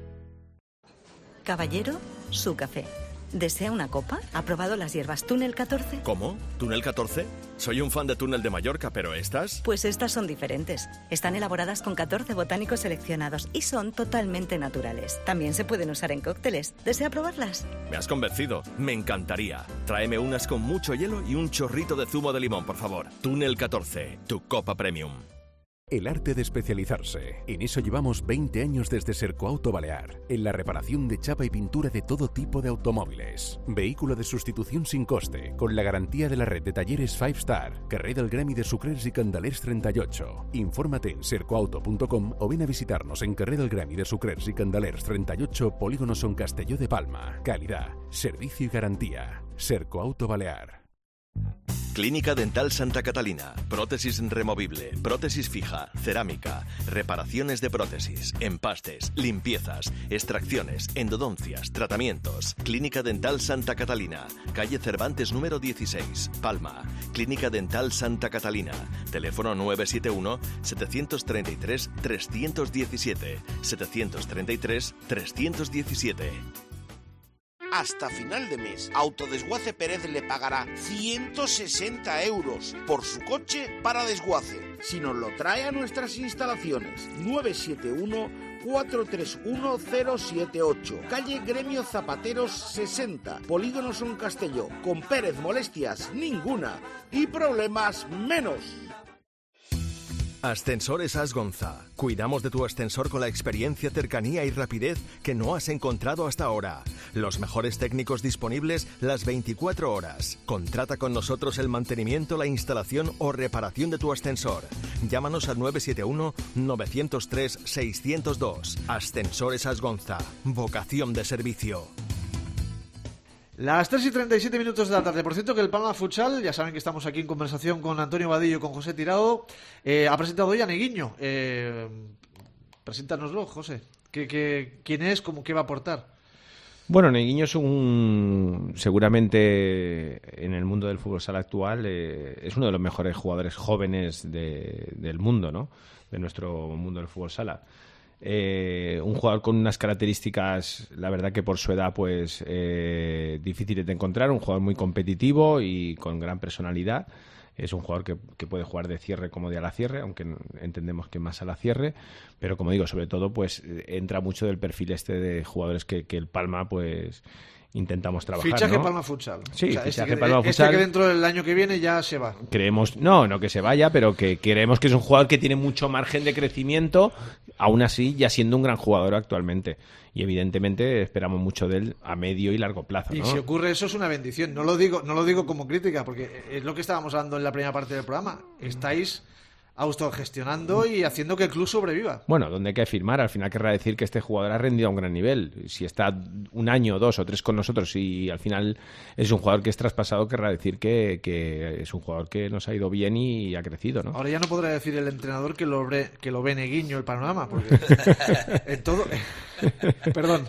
Caballero, su café. ¿Desea una copa? ¿Ha probado las hierbas Túnel catorce? ¿Cómo? ¿Túnel catorce? Soy un fan de Túnel de Mallorca, pero ¿estas? Pues estas son diferentes. Están elaboradas con catorce botánicos seleccionados y son totalmente naturales. También se pueden usar en cócteles. ¿Desea probarlas? Me has convencido. Me encantaría. Tráeme unas con mucho hielo y un chorrito de zumo de limón, por favor. Túnel catorce, tu copa premium. El arte de especializarse. En eso llevamos veinte años desde Sercoauto Balear, en la reparación de chapa y pintura de todo tipo de automóviles. Vehículo de sustitución sin coste, con la garantía de la red de talleres cinco Star, carrer del Gremi de Sucrers y Candelers treinta y ocho. Infórmate en sercoauto punto com o ven a visitarnos en carrer del Gremi de Sucrers y Candelers treinta y ocho, Polígono Son Castelló de Palma. Calidad, servicio y garantía. Sercoauto Balear. Clínica Dental Santa Catalina. Prótesis removible, prótesis fija, cerámica, reparaciones de prótesis, empastes, limpiezas, extracciones, endodoncias, tratamientos. Clínica Dental Santa Catalina, calle Cervantes número dieciséis, Palma. Clínica Dental Santa Catalina. Teléfono nueve siete uno, siete tres tres, tres uno siete, siete tres tres, tres uno siete. Hasta final de mes, Autodesguace Pérez le pagará ciento sesenta euros por su coche para desguace, si nos lo trae a nuestras instalaciones. Nueve siete uno, cuatro tres uno, cero siete ocho, calle Gremio Zapateros sesenta, Polígono Son Castelló. Con Pérez molestias ninguna y problemas menos. Ascensores Asgonza. Cuidamos de tu ascensor con la experiencia, cercanía y rapidez que no has encontrado hasta ahora. Los mejores técnicos disponibles las veinticuatro horas. Contrata con nosotros el mantenimiento, la instalación o reparación de tu ascensor. Llámanos al nueve siete uno, nueve cero tres, seis cero dos. Ascensores Asgonza. Vocación de servicio. Las tres y treinta y siete minutos de la tarde. Por cierto, que el Palma Futsal, ya saben que estamos aquí en conversación con Antonio Vadillo y con José Tirado, eh, ha presentado hoy a Neguiño. Eh, preséntanoslo, José. ¿Qué, qué, ¿Quién es? ¿Cómo, ¿Qué va a aportar? Bueno, Neguiño es un, seguramente en el mundo del fútbol sala actual, eh, es uno de los mejores jugadores jóvenes de, del mundo, ¿no? De nuestro mundo del fútbol sala. Eh, un jugador con unas características, la verdad que por su edad, pues eh, difíciles de encontrar. Un jugador muy competitivo y con gran personalidad. Es un jugador que, que puede jugar de cierre como de ala cierre, aunque entendemos que más ala cierre. Pero como digo, sobre todo, pues entra mucho del perfil este de jugadores que, que el Palma, pues intentamos trabajar. Fichaje ¿no? Palma Futsal. Sí, o sea, fichaje este, que, Palma este Futsal. que dentro del año que viene ya se va. Creemos, no, no que se vaya, pero que creemos que es un jugador que tiene mucho margen de crecimiento, aún así ya siendo un gran jugador actualmente. Y evidentemente esperamos mucho de él a medio y largo plazo, ¿no? Y si ocurre eso es una bendición. No lo digo, no lo digo como crítica, porque es lo que estábamos hablando en la primera parte del programa. Estáis autogestionando y haciendo que el club sobreviva. Bueno, donde hay que firmar, al final querrá decir que este jugador ha rendido a un gran nivel. Si está un año, dos o tres con nosotros y al final es un jugador que es traspasado, querrá decir que, que es un jugador que nos ha ido bien y ha crecido, ¿no? Ahora ya no podrá decir el entrenador que lo, ve, que lo ve neguiño el panorama, porque en todo... Perdón.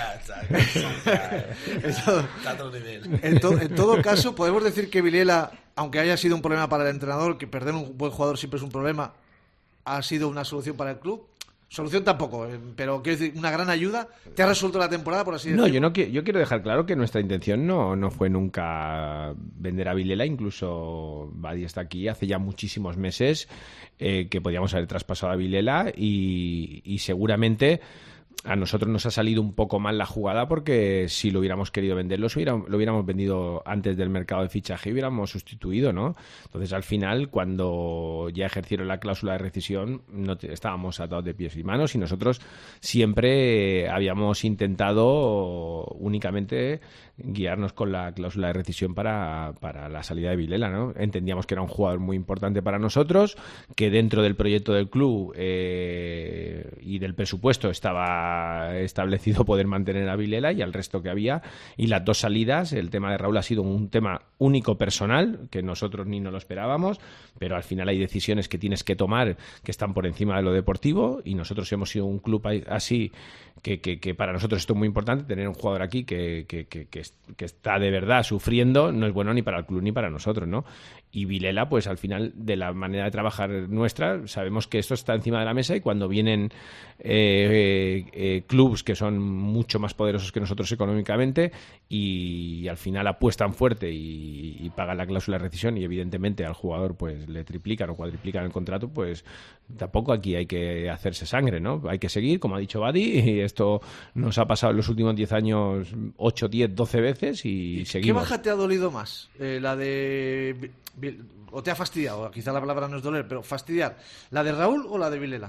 en, todo, en, to, en todo caso, podemos decir que Vilela, aunque haya sido un problema para el entrenador, que perder un buen jugador siempre es un problema, ha sido una solución para el club. Solución tampoco, pero quiero decir, una gran ayuda. ¿Te ha resuelto la temporada, por así decirlo? No, yo no quiero, yo quiero dejar claro que nuestra intención no, no fue nunca vender a Vilela. Incluso Badi está aquí hace ya muchísimos meses eh, que podíamos haber traspasado a Vilela y, y seguramente a nosotros nos ha salido un poco mal la jugada porque si lo hubiéramos querido vender, lo hubiéramos, lo hubiéramos vendido antes del mercado de fichaje y hubiéramos sustituido, ¿no? Entonces, al final, cuando ya ejercieron la cláusula de rescisión, no te, estábamos atados de pies y manos y nosotros siempre habíamos intentado únicamente guiarnos con la cláusula de rescisión para, para la salida de Vilela, ¿no? Entendíamos que era un jugador muy importante para nosotros, que dentro del proyecto del club eh, y del presupuesto estaba establecido poder mantener a Vilela y al resto que había, y las dos salidas, el tema de Raúl ha sido un tema único personal, que nosotros ni nos lo esperábamos, pero al final hay decisiones que tienes que tomar que están por encima de lo deportivo y nosotros hemos sido un club así que, que, que para nosotros esto es muy importante, tener un jugador aquí que, que, que, que, que está de verdad sufriendo, no es bueno ni para el club ni para nosotros, ¿no? Y Vilela, pues al final, de la manera de trabajar nuestra, sabemos que esto está encima de la mesa y cuando vienen eh, eh, eh, clubs que son mucho más poderosos que nosotros económicamente y, y al final apuestan fuerte y, y pagan la cláusula de rescisión y evidentemente al jugador pues le triplican o cuadriplican el contrato, pues tampoco aquí hay que hacerse sangre, ¿no? Hay que seguir, como ha dicho Badi, y esto nos ha pasado en los últimos diez años ocho, diez, doce veces y, y seguimos. ¿Qué baja te ha dolido más? Eh, ¿La de... o te ha fastidiado? Quizá la palabra no es doler, pero fastidiar. ¿La de Raúl o la de Vilela?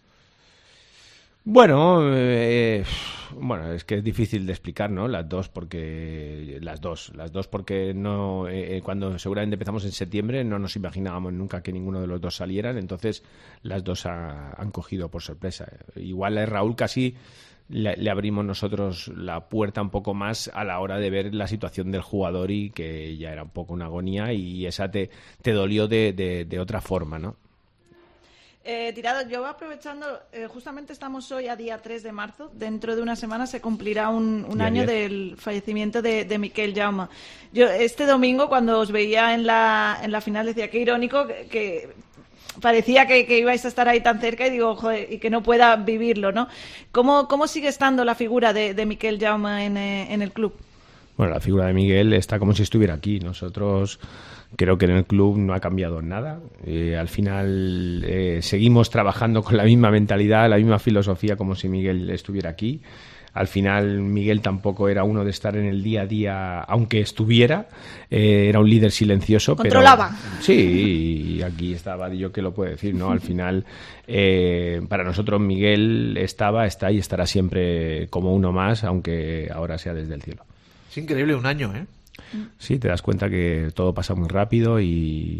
Bueno, eh, bueno, es que es difícil de explicar, ¿no? Las dos, porque las dos, las dos, porque no, eh, cuando seguramente empezamos en septiembre no nos imaginábamos nunca que ninguno de los dos salieran, entonces las dos ha, han cogido por sorpresa. Igual a Raúl casi le, le abrimos nosotros la puerta un poco más a la hora de ver la situación del jugador y que ya era un poco una agonía y esa te, te dolió de, de, de otra forma, ¿no? Eh, tirado, yo aprovechando, eh, justamente estamos hoy a día tres de marzo, dentro de una semana se cumplirá un, un año diez. Del fallecimiento de, de Miquel Jaume. Yo este domingo cuando os veía en la, en la final decía qué irónico que, que parecía que, que ibais a estar ahí tan cerca y digo, joder, y que no pueda vivirlo, ¿no? ¿Cómo, cómo sigue estando la figura de, de Miquel Jaume en, eh, en el club? Bueno, la figura de Miguel está como si estuviera aquí. Nosotros creo que en el club no ha cambiado nada. Eh, al final eh, seguimos trabajando con la misma mentalidad, la misma filosofía como si Miguel estuviera aquí. Al final Miguel tampoco era uno de estar en el día a día, aunque estuviera. Eh, era un líder silencioso. Controlaba. Pero, sí, y aquí estaba yo que lo puedo decir, ¿no? Al final, eh, para nosotros Miguel estaba, está y estará siempre como uno más, aunque ahora sea desde el cielo. Es increíble, un año, ¿eh? Sí, te das cuenta que todo pasa muy rápido y,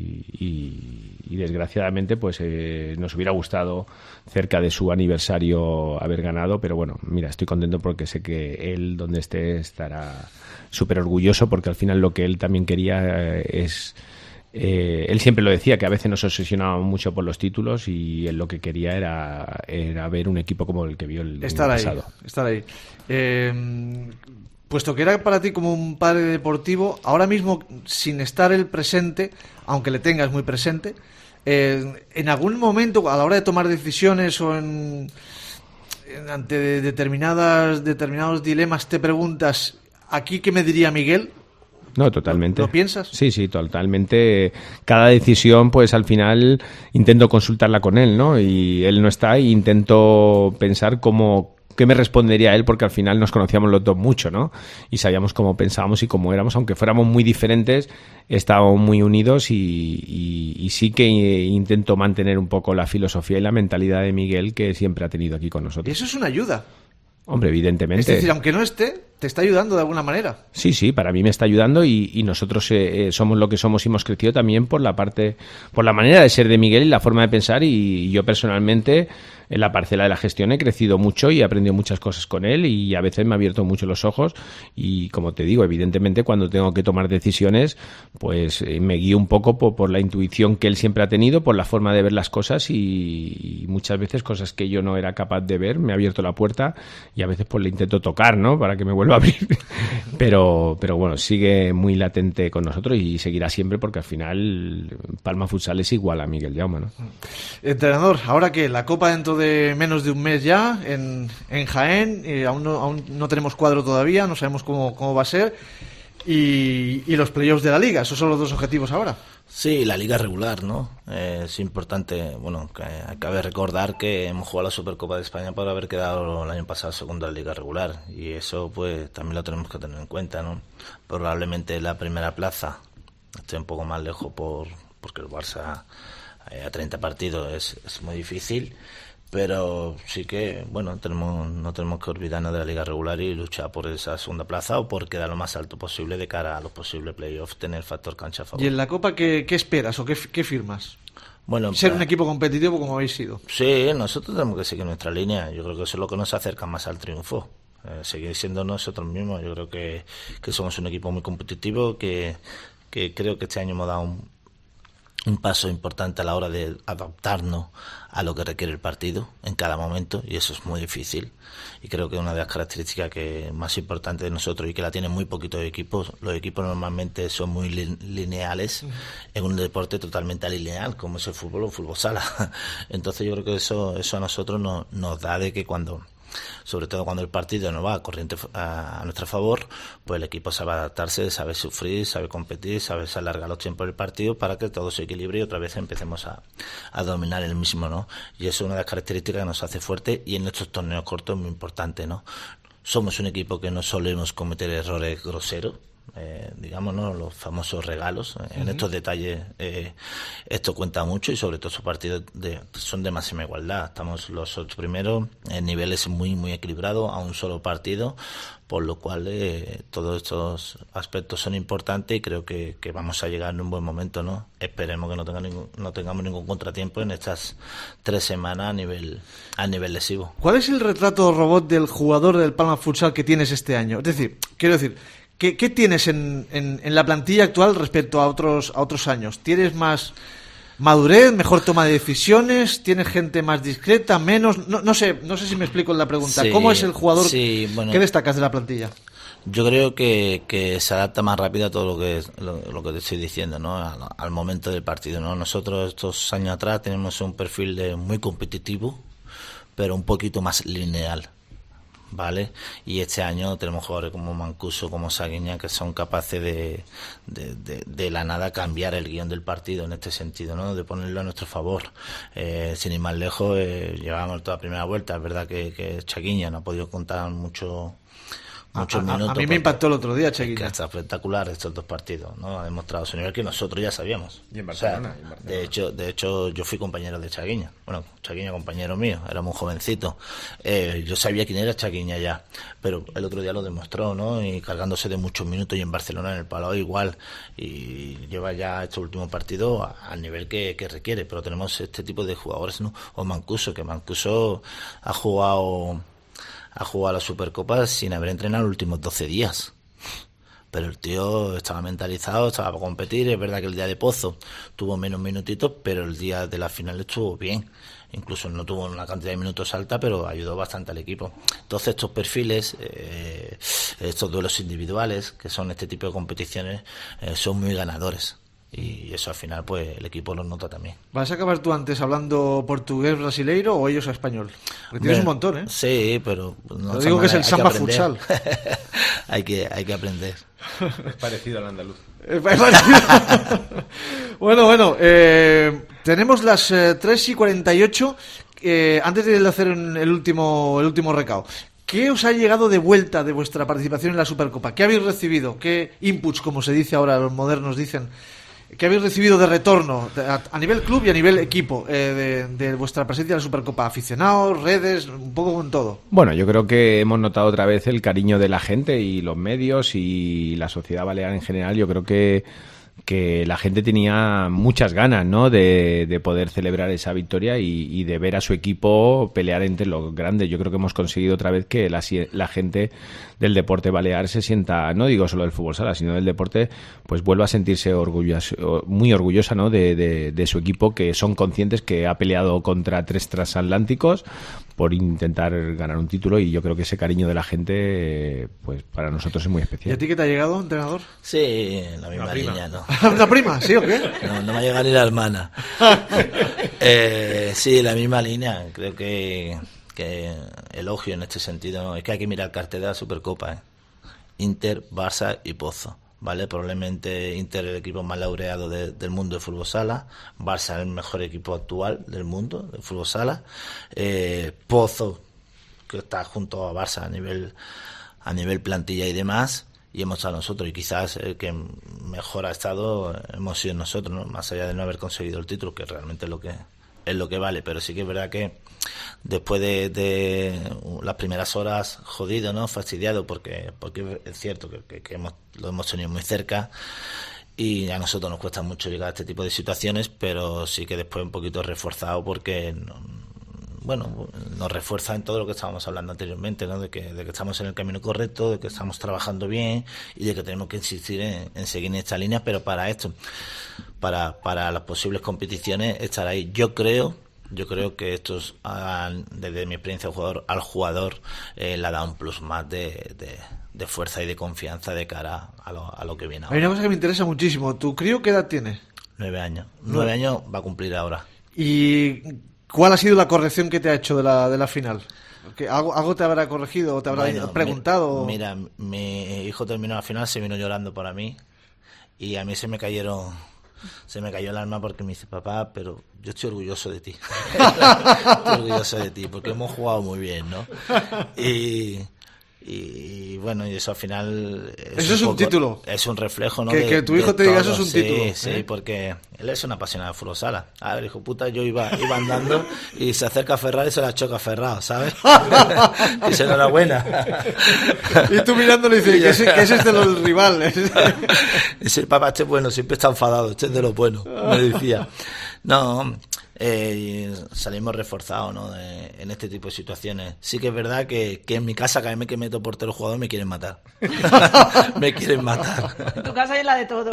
y, y desgraciadamente pues eh, nos hubiera gustado cerca de su aniversario haber ganado, pero bueno, mira, estoy contento porque sé que él donde esté estará súper orgulloso porque al final lo que él también quería eh, es... Eh, él siempre lo decía, que a veces nos obsesionábamos mucho por los títulos y él lo que quería era, era ver un equipo como el que vio el estar año ahí, pasado. Estar ahí. Eh... Puesto que era para ti como un padre deportivo, ahora mismo, sin estar el presente, aunque le tengas muy presente, eh, en algún momento, a la hora de tomar decisiones o en, en ante determinadas determinados dilemas, te preguntas, ¿aquí qué me diría Miguel? No, totalmente. ¿Lo, ¿Lo piensas? Sí, sí, totalmente. Cada decisión, pues al final intento consultarla con él, ¿no? Y él no está y intento pensar cómo qué me respondería él, porque al final nos conocíamos los dos mucho, ¿no? Y sabíamos cómo pensábamos y cómo éramos, aunque fuéramos muy diferentes, estábamos muy unidos y, y, y sí que intento mantener un poco la filosofía y la mentalidad de Miguel que siempre ha tenido aquí con nosotros. Y eso es una ayuda. Hombre, evidentemente. Es decir, aunque no esté, te está ayudando de alguna manera. Sí, sí, para mí me está ayudando y, y nosotros eh, eh, somos lo que somos y hemos crecido también por la parte, por la manera de ser de Miguel y la forma de pensar, y, y yo personalmente en la parcela de la gestión he crecido mucho y he aprendido muchas cosas con él y a veces me ha abierto mucho los ojos y, como te digo, evidentemente cuando tengo que tomar decisiones pues eh, me guío un poco por, por la intuición que él siempre ha tenido, por la forma de ver las cosas y, y muchas veces cosas que yo no era capaz de ver me ha abierto la puerta y a veces pues le intento tocar, ¿no?, para que me vuelva a abrir. pero, pero bueno, sigue muy latente con nosotros y seguirá siempre porque al final Palma Futsal es igual a Miguel Jaume, ¿no? Entrenador, ahora que la Copa dentro de menos de un mes ya en, en Jaén, eh, aún, no, aún no tenemos cuadro todavía, no sabemos cómo, cómo va a ser, y, y los playoffs de la Liga, esos son los dos objetivos ahora. Sí, la liga regular, ¿no? Eh, es importante, bueno, que cabe recordar que hemos jugado la Supercopa de España por haber quedado el año pasado segundo en la liga regular y eso pues también lo tenemos que tener en cuenta, ¿no? Probablemente la primera plaza esté un poco más lejos por porque el Barça eh, a treinta partidos es, es muy difícil, pero sí que, bueno, tenemos no tenemos que olvidarnos de la liga regular y luchar por esa segunda plaza o por quedar lo más alto posible de cara a los posibles playoffs, tener el factor cancha a favor. ¿Y en la Copa qué, qué esperas o qué, qué firmas? Bueno, ser para... un equipo competitivo como habéis sido. Sí, nosotros tenemos que seguir nuestra línea. Yo creo que eso es lo que nos acerca más al triunfo. Eh, seguir siendo nosotros mismos. Yo creo que, que somos un equipo muy competitivo, que, que creo que este año hemos dado un, un paso importante a la hora de adaptarnos a lo que requiere el partido en cada momento, y eso es muy difícil. Y creo que una de las características que más importantes de nosotros y que la tienen muy poquitos equipos, los equipos normalmente son muy li- lineales, uh-huh. en un deporte totalmente alineal como es el fútbol o fútbol sala. Entonces yo creo que eso eso a nosotros no, nos da de que cuando, sobre todo cuando el partido no va a corriente a, a nuestro favor, pues el equipo sabe adaptarse, sabe sufrir, sabe competir, sabe alargar los tiempos del partido para que todo se equilibre y otra vez empecemos a, a dominar el mismo, ¿no? Y eso es una de las características que nos hace fuerte y en estos torneos cortos es muy importante, ¿no? Somos un equipo que no solemos cometer errores groseros, Eh, digamos, ¿no?, los famosos regalos. Eh, en uh-huh. estos detalles eh, esto cuenta mucho y sobre todo estos partidos de, son de máxima igualdad. Estamos los ocho primeros en niveles muy muy equilibrados a un solo partido, por lo cual eh, todos estos aspectos son importantes y creo que, que vamos a llegar en un buen momento, ¿no? Esperemos que no, tenga ningún, no tengamos ningún contratiempo en estas tres semanas a nivel a nivel lesivo. ¿Cuál es el retrato robot del jugador del Palma Futsal que tienes este año? Es decir, quiero decir, ¿Qué, ¿Qué tienes en, en, en la plantilla actual respecto a otros a otros años? ¿Tienes más madurez, mejor toma de decisiones? ¿Tienes gente más discreta, menos? No, no sé, no sé si me explico en la pregunta. Sí, ¿Cómo es el jugador sí, bueno, que destacas de la plantilla? Yo creo que, que se adapta más rápido a todo lo que lo, lo que te estoy diciendo, ¿no? Al, al momento del partido, ¿no? Nosotros estos años atrás tenemos un perfil de muy competitivo, pero un poquito más lineal, ¿vale? Y este año tenemos jugadores como Mancuso, como Saguiña, que son capaces de, de, de, de la nada cambiar el guión del partido en este sentido, ¿no? De ponerlo a nuestro favor. Eh, sin ir más lejos, eh, llevábamos toda la primera vuelta. Es verdad que, que Chaguiña no ha podido contar mucho muchos a, minutos. A mí me impactó el otro día, Chaguiña. Que está espectacular estos dos partidos, ¿no? Ha demostrado su nivel que nosotros ya sabíamos. Y en Barcelona. O sea, y en Barcelona. De hecho, de hecho, yo fui compañero de Chaguiña. Bueno, Chaguiña compañero mío, era muy jovencito. Eh, yo sabía quién era Chaguiña ya, pero el otro día lo demostró, ¿no? Y cargándose de muchos minutos y en Barcelona en el Palau igual. Y lleva ya este último partido al nivel que, que requiere. Pero tenemos este tipo de jugadores, ¿no? O Mancuso, que Mancuso ha jugado... ha jugado la Supercopa sin haber entrenado los últimos doce días. Pero el tío estaba mentalizado, estaba para competir. Es verdad que el día de Pozo tuvo menos minutitos, pero el día de la final estuvo bien. Incluso no tuvo una cantidad de minutos alta, pero ayudó bastante al equipo. Entonces estos perfiles, eh, estos duelos individuales, que son este tipo de competiciones, eh, son muy ganadores. Y eso al final pues el equipo lo nota también. ¿Vas a acabar tú antes hablando portugués, brasileiro o ellos a español? Porque tienes un montón, ¿eh? Sí, pero... No, digo que es el samba futsal. hay, que, hay que aprender. Es parecido al andaluz. Bueno, bueno, eh, tenemos las eh, tres y cuarenta y ocho. eh, antes de hacer el último, el último recao, ¿qué os ha llegado de vuelta de vuestra participación en la Supercopa? ¿Qué habéis recibido? ¿Qué inputs, como se dice ahora, los modernos dicen? ¿Qué habéis recibido de retorno a, a nivel club y a nivel equipo eh, de, de vuestra presencia en la Supercopa? Aficionados, redes, un poco con todo. Bueno, yo creo que hemos notado otra vez el cariño de la gente y los medios y la sociedad balear en general. Yo creo que que la gente tenía muchas ganas, ¿no?, de, de poder celebrar esa victoria y, y de ver a su equipo pelear entre los grandes. Yo creo que hemos conseguido otra vez que la, la gente del deporte balear se sienta, no digo solo del fútbol sala, sino del deporte, pues vuelva a sentirse orgulloso, muy orgullosa, ¿no?, de, de, de su equipo, que son conscientes que ha peleado contra tres transatlánticos por intentar ganar un título, y yo creo que ese cariño de la gente, pues para nosotros es muy especial. ¿Y a ti qué te ha llegado, entrenador? Sí, la misma línea, ¿no? ¿Una prima? ¿Sí o qué? No, no me ha llegado ni la hermana. eh, sí, la misma línea. Creo que, que elogio en este sentido, ¿no? Es que hay que mirar el cartel de la Supercopa, ¿eh? Inter, Barça y Pozo, ¿vale? Probablemente Inter el equipo más laureado de, del mundo de fútbol sala, Barça el mejor equipo actual del mundo de fútbol sala, eh, Pozo, que está junto a Barça a nivel a nivel plantilla y demás, y hemos estado nosotros, y quizás el que mejor ha estado hemos sido nosotros, ¿no? Más allá de no haber conseguido el título, que realmente es lo que es lo que vale. Pero sí que es verdad que después de, de las primeras horas jodido, ¿no?, fastidiado, porque porque es cierto que, que, que hemos, lo hemos tenido muy cerca, y a nosotros nos cuesta mucho llegar a este tipo de situaciones, pero sí que después un poquito reforzado, porque no, bueno, nos refuerza en todo lo que estábamos hablando anteriormente, ¿no?, de que, de que estamos en el camino correcto, de que estamos trabajando bien y de que tenemos que insistir en, en seguir en esta línea, pero para esto, para, para las posibles competiciones, estar ahí. Yo creo, yo creo que estos, han, desde mi experiencia de jugador, al jugador eh, le ha dado un plus más de, de, de fuerza y de confianza de cara a lo, a lo que viene ahora. Hay una cosa que me interesa muchísimo. ¿Tu crío qué edad tiene? Nueve años. Nueve años va a cumplir ahora. ¿Y cuál ha sido la corrección que te ha hecho de la, de la final? ¿Que algo, ¿Algo te habrá corregido o te habrá Bueno, preguntado? Mi, mira, mi hijo terminó la final, se vino llorando para mí, y a mí se me cayeron, se me cayó el alma, porque me dice: papá, pero yo estoy orgulloso de ti. Estoy orgulloso de ti, porque hemos jugado muy bien, ¿no? Y... Y bueno, y eso al final es eso es un, un poco, título, es un reflejo, ¿no? Que, de, que tu hijo te diga eso es un sí, título. Sí, ¿eh? Porque él es un apasionado de fútbol sala. A ver, hijo puta, yo iba, iba andando y se acerca a Ferrari y se la choca a Ferrao, ¿sabes? Y dice: enhorabuena. Y tú mirándolo y dices: que ese, que ese es de los rivales. Dice: papá, este es bueno, siempre está enfadado, este es de los buenos, me decía. No, eh, salimos reforzados, ¿no?, de, en este tipo de situaciones. Sí que es verdad que, que en mi casa, cada vez que meto portero jugador, me quieren matar. Me quieren matar. En tu casa hay la de todo.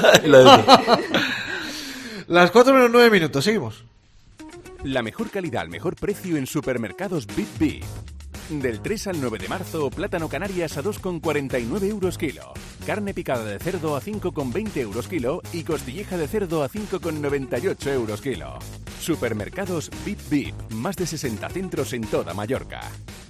Las cuatro menos nueve minutos, seguimos. La mejor calidad al mejor precio en supermercados Bip Bip. Del tres al nueve de marzo, plátano Canarias a dos con cuarenta y nueve euros kilo. Carne picada de cerdo a cinco con veinte euros kilo y costilleja de cerdo a cinco con noventa y ocho euros kilo. Supermercados Bip Bip, más de sesenta centros en toda Mallorca.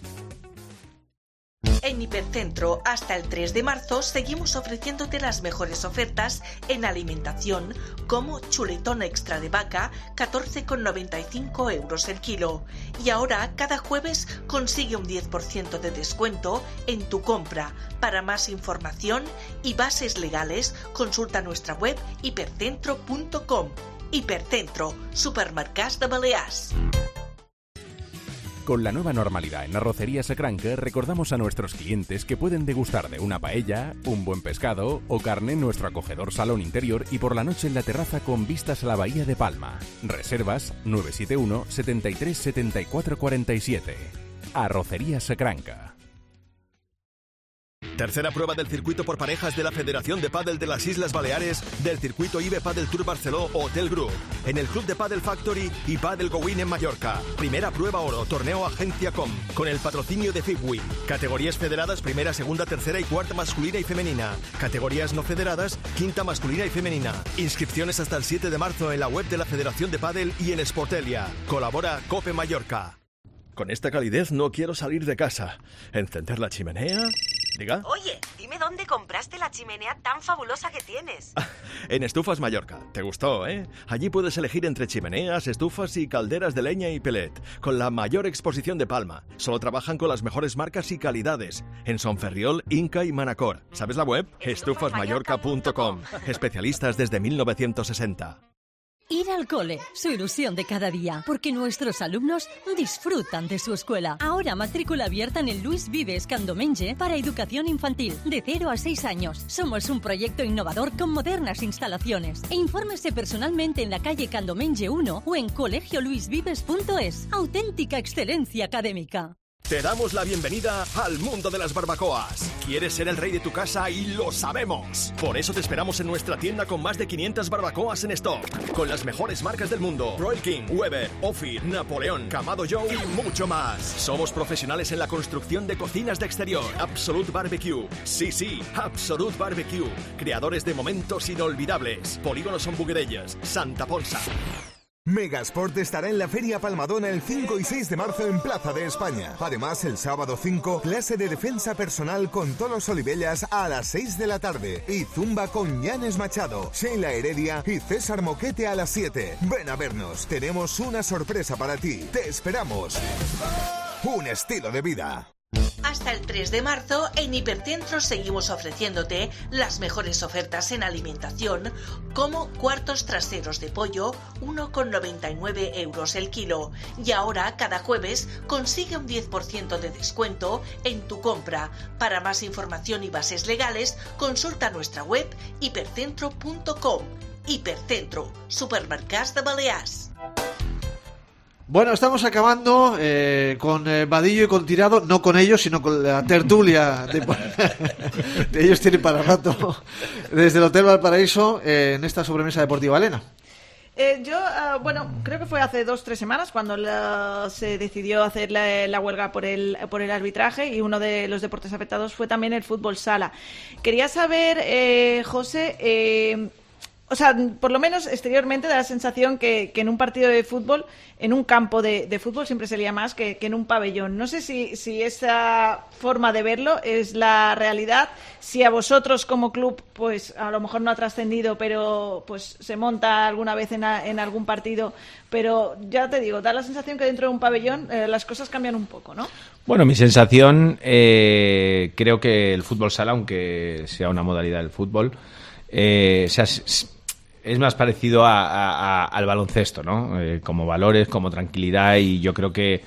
En Hipercentro, hasta el tres de marzo, seguimos ofreciéndote las mejores ofertas en alimentación, como chuletón extra de vaca, catorce con noventa y cinco euros el kilo. Y ahora, cada jueves, consigue un diez por ciento de descuento en tu compra. Para más información y bases legales, consulta nuestra web hipercentro punto com. Hipercentro, supermercats de Balears. Con la nueva normalidad en Arrocería Sacranca, recordamos a nuestros clientes que pueden degustar de una paella, un buen pescado o carne en nuestro acogedor salón interior y por la noche en la terraza con vistas a la bahía de Palma. Reservas nueve siete uno, setenta y tres, setenta y cuatro cuarenta y siete. Arrocería Sacranca. Tercera prueba del circuito por parejas de la Federación de Pádel de las Islas Baleares del circuito I B E Padel Tour Barceló Hotel Group en el Club de Padel Factory y Padel Gowin en Mallorca. Primera prueba oro, torneo Agencia Com, con el patrocinio de Fitwin. Categorías federadas, primera, segunda, tercera y cuarta masculina y femenina. Categorías no federadas, quinta masculina y femenina. Inscripciones hasta el siete de marzo en la web de la Federación de Padel y en Sportelia. Colabora Cope Mallorca. Con esta calidez no quiero salir de casa. Encender la chimenea ¿Diga? Oye, dime dónde compraste la chimenea tan fabulosa que tienes. En Estufas Mallorca. Te gustó, ¿eh? Allí puedes elegir entre chimeneas, estufas y calderas de leña y pellet, con la mayor exposición de Palma. Solo trabajan con las mejores marcas y calidades. En Sonferriol, Inca y Manacor. ¿Sabes la web? estufas mallorca punto com. Especialistas desde mil novecientos sesenta. Ir al cole, su ilusión de cada día, porque nuestros alumnos disfrutan de su escuela. Ahora matrícula abierta en el Luis Vives Candomenge para educación infantil, de cero a seis años. Somos un proyecto innovador con modernas instalaciones. E infórmese personalmente en la calle Candomenge uno o en colegio luis vives punto es. Auténtica excelencia académica. Te damos la bienvenida al mundo de las barbacoas. ¿Quieres ser el rey de tu casa? Y lo sabemos. Por eso te esperamos en nuestra tienda con más de quinientas barbacoas en stock. Con las mejores marcas del mundo. Royal King, Weber, Ophir, Napoleón, Kamado Joe y mucho más. Somos profesionales en la construcción de cocinas de exterior. Absolute Barbecue. Sí, sí, Absolute Barbecue. Creadores de momentos inolvidables. Polígono Son Buguerellas, Santa Ponsa. Megasport estará en la Feria Palmadona el cinco y seis de marzo en Plaza de España. Además, el sábado cinco, clase de defensa personal con Tolos Olivellas a las seis de la tarde. Y zumba con Llanes Machado, Sheila Heredia y César Moquete a las siete. Ven a vernos, tenemos una sorpresa para ti. Te esperamos. Un estilo de vida. Hasta el tres de marzo, en Hipercentro seguimos ofreciéndote las mejores ofertas en alimentación, como cuartos traseros de pollo, uno con noventa y nueve euros el kilo. Y ahora, cada jueves, consigue un diez por ciento de descuento en tu compra. Para más información y bases legales, consulta nuestra web hipercentro punto com. Hipercentro, supermercats de Balears. Bueno, estamos acabando eh, con eh, Vadillo y con Tirado, no con ellos, sino con la tertulia. De, de ellos tienen para rato. Desde el Hotel Valparaíso, eh, en esta sobremesa deportiva, Elena. Eh, yo, uh, bueno, creo que fue hace dos, tres semanas cuando la, se decidió hacer la, la huelga por el, por el arbitraje, y uno de los deportes afectados fue también el fútbol sala. Quería saber, eh, José... Eh, O sea, por lo menos exteriormente da la sensación que, que en un partido de fútbol, en un campo de, de fútbol, siempre se lía más que, que en un pabellón. No sé si, si esa forma de verlo es la realidad, si a vosotros como club, pues a lo mejor no ha trascendido, pero pues se monta alguna vez en, a, en algún partido. Pero ya te digo, da la sensación que dentro de un pabellón eh, las cosas cambian un poco, ¿no? Bueno, mi sensación, eh, creo que el fútbol sala, aunque sea una modalidad del fútbol, eh, se ha, es más parecido a, a, a, al baloncesto, ¿no? Eh, como valores, como tranquilidad, y yo creo que,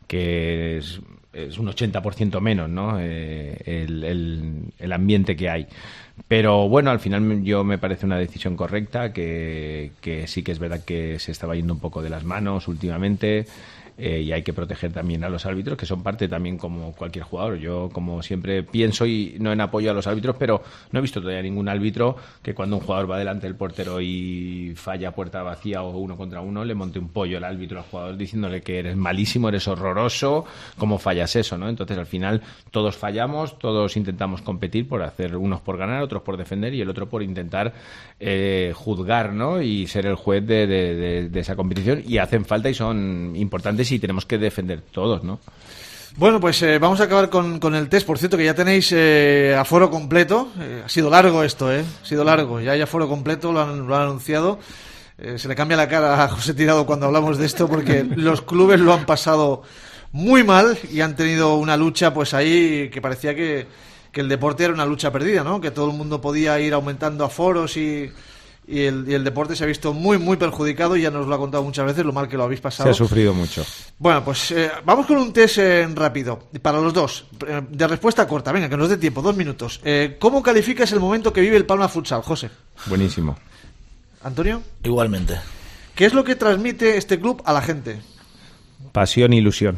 que es, es un ochenta por ciento menos, ¿no? Eh, el, el, el ambiente que hay. Pero bueno, al final yo me parece una decisión correcta, que, que sí que es verdad que se estaba yendo un poco de las manos últimamente. Eh, y hay que proteger también a los árbitros, que son parte también como cualquier jugador. Yo, como siempre, pienso, y no en apoyo a los árbitros, pero no he visto todavía ningún árbitro que cuando un jugador va delante del portero y falla puerta vacía o uno contra uno, le monte un pollo el árbitro al jugador diciéndole que eres malísimo, eres horroroso, ¿cómo fallas eso, no? Entonces, al final, todos fallamos, todos intentamos competir por hacer, unos por ganar, otros por defender y el otro por intentar eh, juzgar, ¿no? Y ser el juez de, de, de, de esa competición, y hacen falta y son importantes y tenemos que defender todos, ¿no? Bueno, pues eh, vamos a acabar con, con el test. Por cierto, que ya tenéis eh, aforo completo. Eh, ha sido largo esto, ¿eh? Ha sido largo. Ya hay aforo completo, lo han, lo han anunciado. Eh, se le cambia la cara a José Tirado cuando hablamos de esto, porque los clubes lo han pasado muy mal y han tenido una lucha, pues ahí, que parecía que, que el deporte era una lucha perdida, ¿no? Que todo el mundo podía ir aumentando aforos y... Y el, y el deporte se ha visto muy, muy perjudicado, y ya nos lo ha contado muchas veces lo mal que lo habéis pasado. Se ha sufrido mucho. Bueno, pues eh, vamos con un test eh, rápido, para los dos, eh, de respuesta corta, venga, que nos dé tiempo, dos minutos. Eh, ¿Cómo calificas el momento que vive el Palma Futsal, José? Buenísimo. ¿Antonio? Igualmente. ¿Qué es lo que transmite este club a la gente? Pasión e ilusión.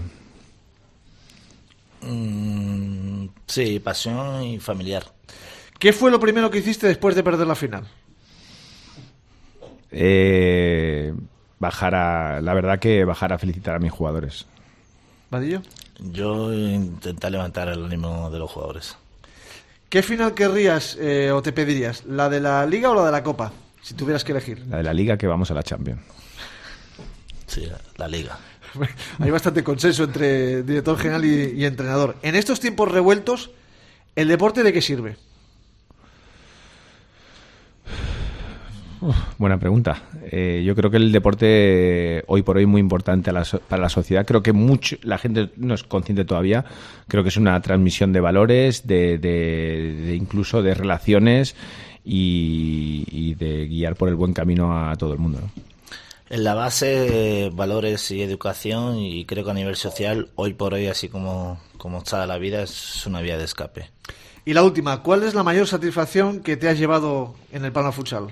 Mm, sí, pasión y familiar. ¿Qué fue lo primero que hiciste después de perder la final? Eh, bajar a, la verdad que bajar a felicitar a mis jugadores. ¿Vadillo? Yo intentar levantar el ánimo de los jugadores. ¿Qué final querrías eh, o te pedirías? ¿La de la Liga o la de la Copa? Si tuvieras que elegir. La de la Liga, que vamos a la Champions. Sí, la Liga. Hay bastante consenso entre director general y, y entrenador. En estos tiempos revueltos, ¿el deporte de qué sirve? Uf, buena pregunta. Eh, yo creo que el deporte eh, hoy por hoy es muy importante a la so- para la sociedad. Creo que mucho la gente no es consciente todavía. Creo que es una transmisión de valores, de, de, de incluso de relaciones y, y de guiar por el buen camino a todo el mundo, ¿no? En la base, valores y educación, y creo que a nivel social, hoy por hoy, así como, como está la vida, es una vía de escape. Y la última, ¿cuál es la mayor satisfacción que te has llevado en el Palma Futsal?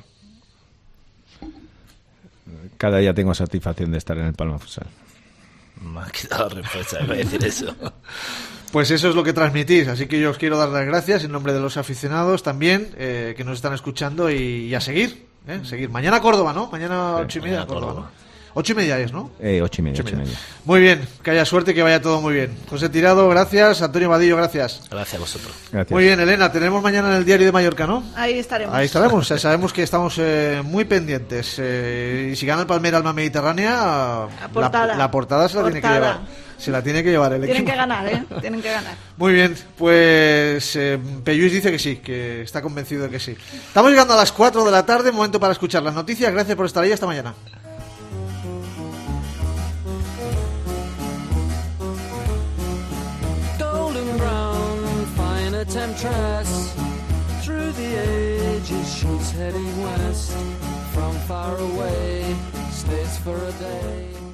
Cada día tengo satisfacción de estar en el Palma Futsal. Me ha quitado la respuesta, iba a decir eso. Pues eso es lo que transmitís, así que yo os quiero dar las gracias en nombre de los aficionados también, eh, que nos están escuchando, y, y a seguir, ¿eh? Seguir. Mañana Córdoba, ¿no? Mañana Sí, ocho y media mañana Córdoba, Córdoba. ¿no? Ocho y media es, ¿no? Eh, ocho y media, Ocho y ocho y media. media. Muy bien, que haya suerte y que vaya todo muy bien. José Tirado, gracias. Antonio Vadillo, gracias. Gracias a vosotros. Gracias. Muy bien, Elena, tenemos mañana en el Diario de Mallorca, ¿no? Ahí estaremos. Ahí estaremos, ya sabemos que estamos eh, muy pendientes. Eh, y si gana el Palmera Alma Mediterránea, la portada. la, la portada se la tiene que Portada. llevar. Se la tiene que llevar el Tienen equipo. que ganar, ¿eh? Tienen que ganar. Muy bien, pues eh, Pelluis dice que sí, que está convencido de que sí. Estamos llegando a las cuatro de la tarde, momento para escuchar las noticias. Gracias por estar ahí, hasta mañana. Golden brown, fine temptress. Through the ages, she's heading west. From far away, stays for a day.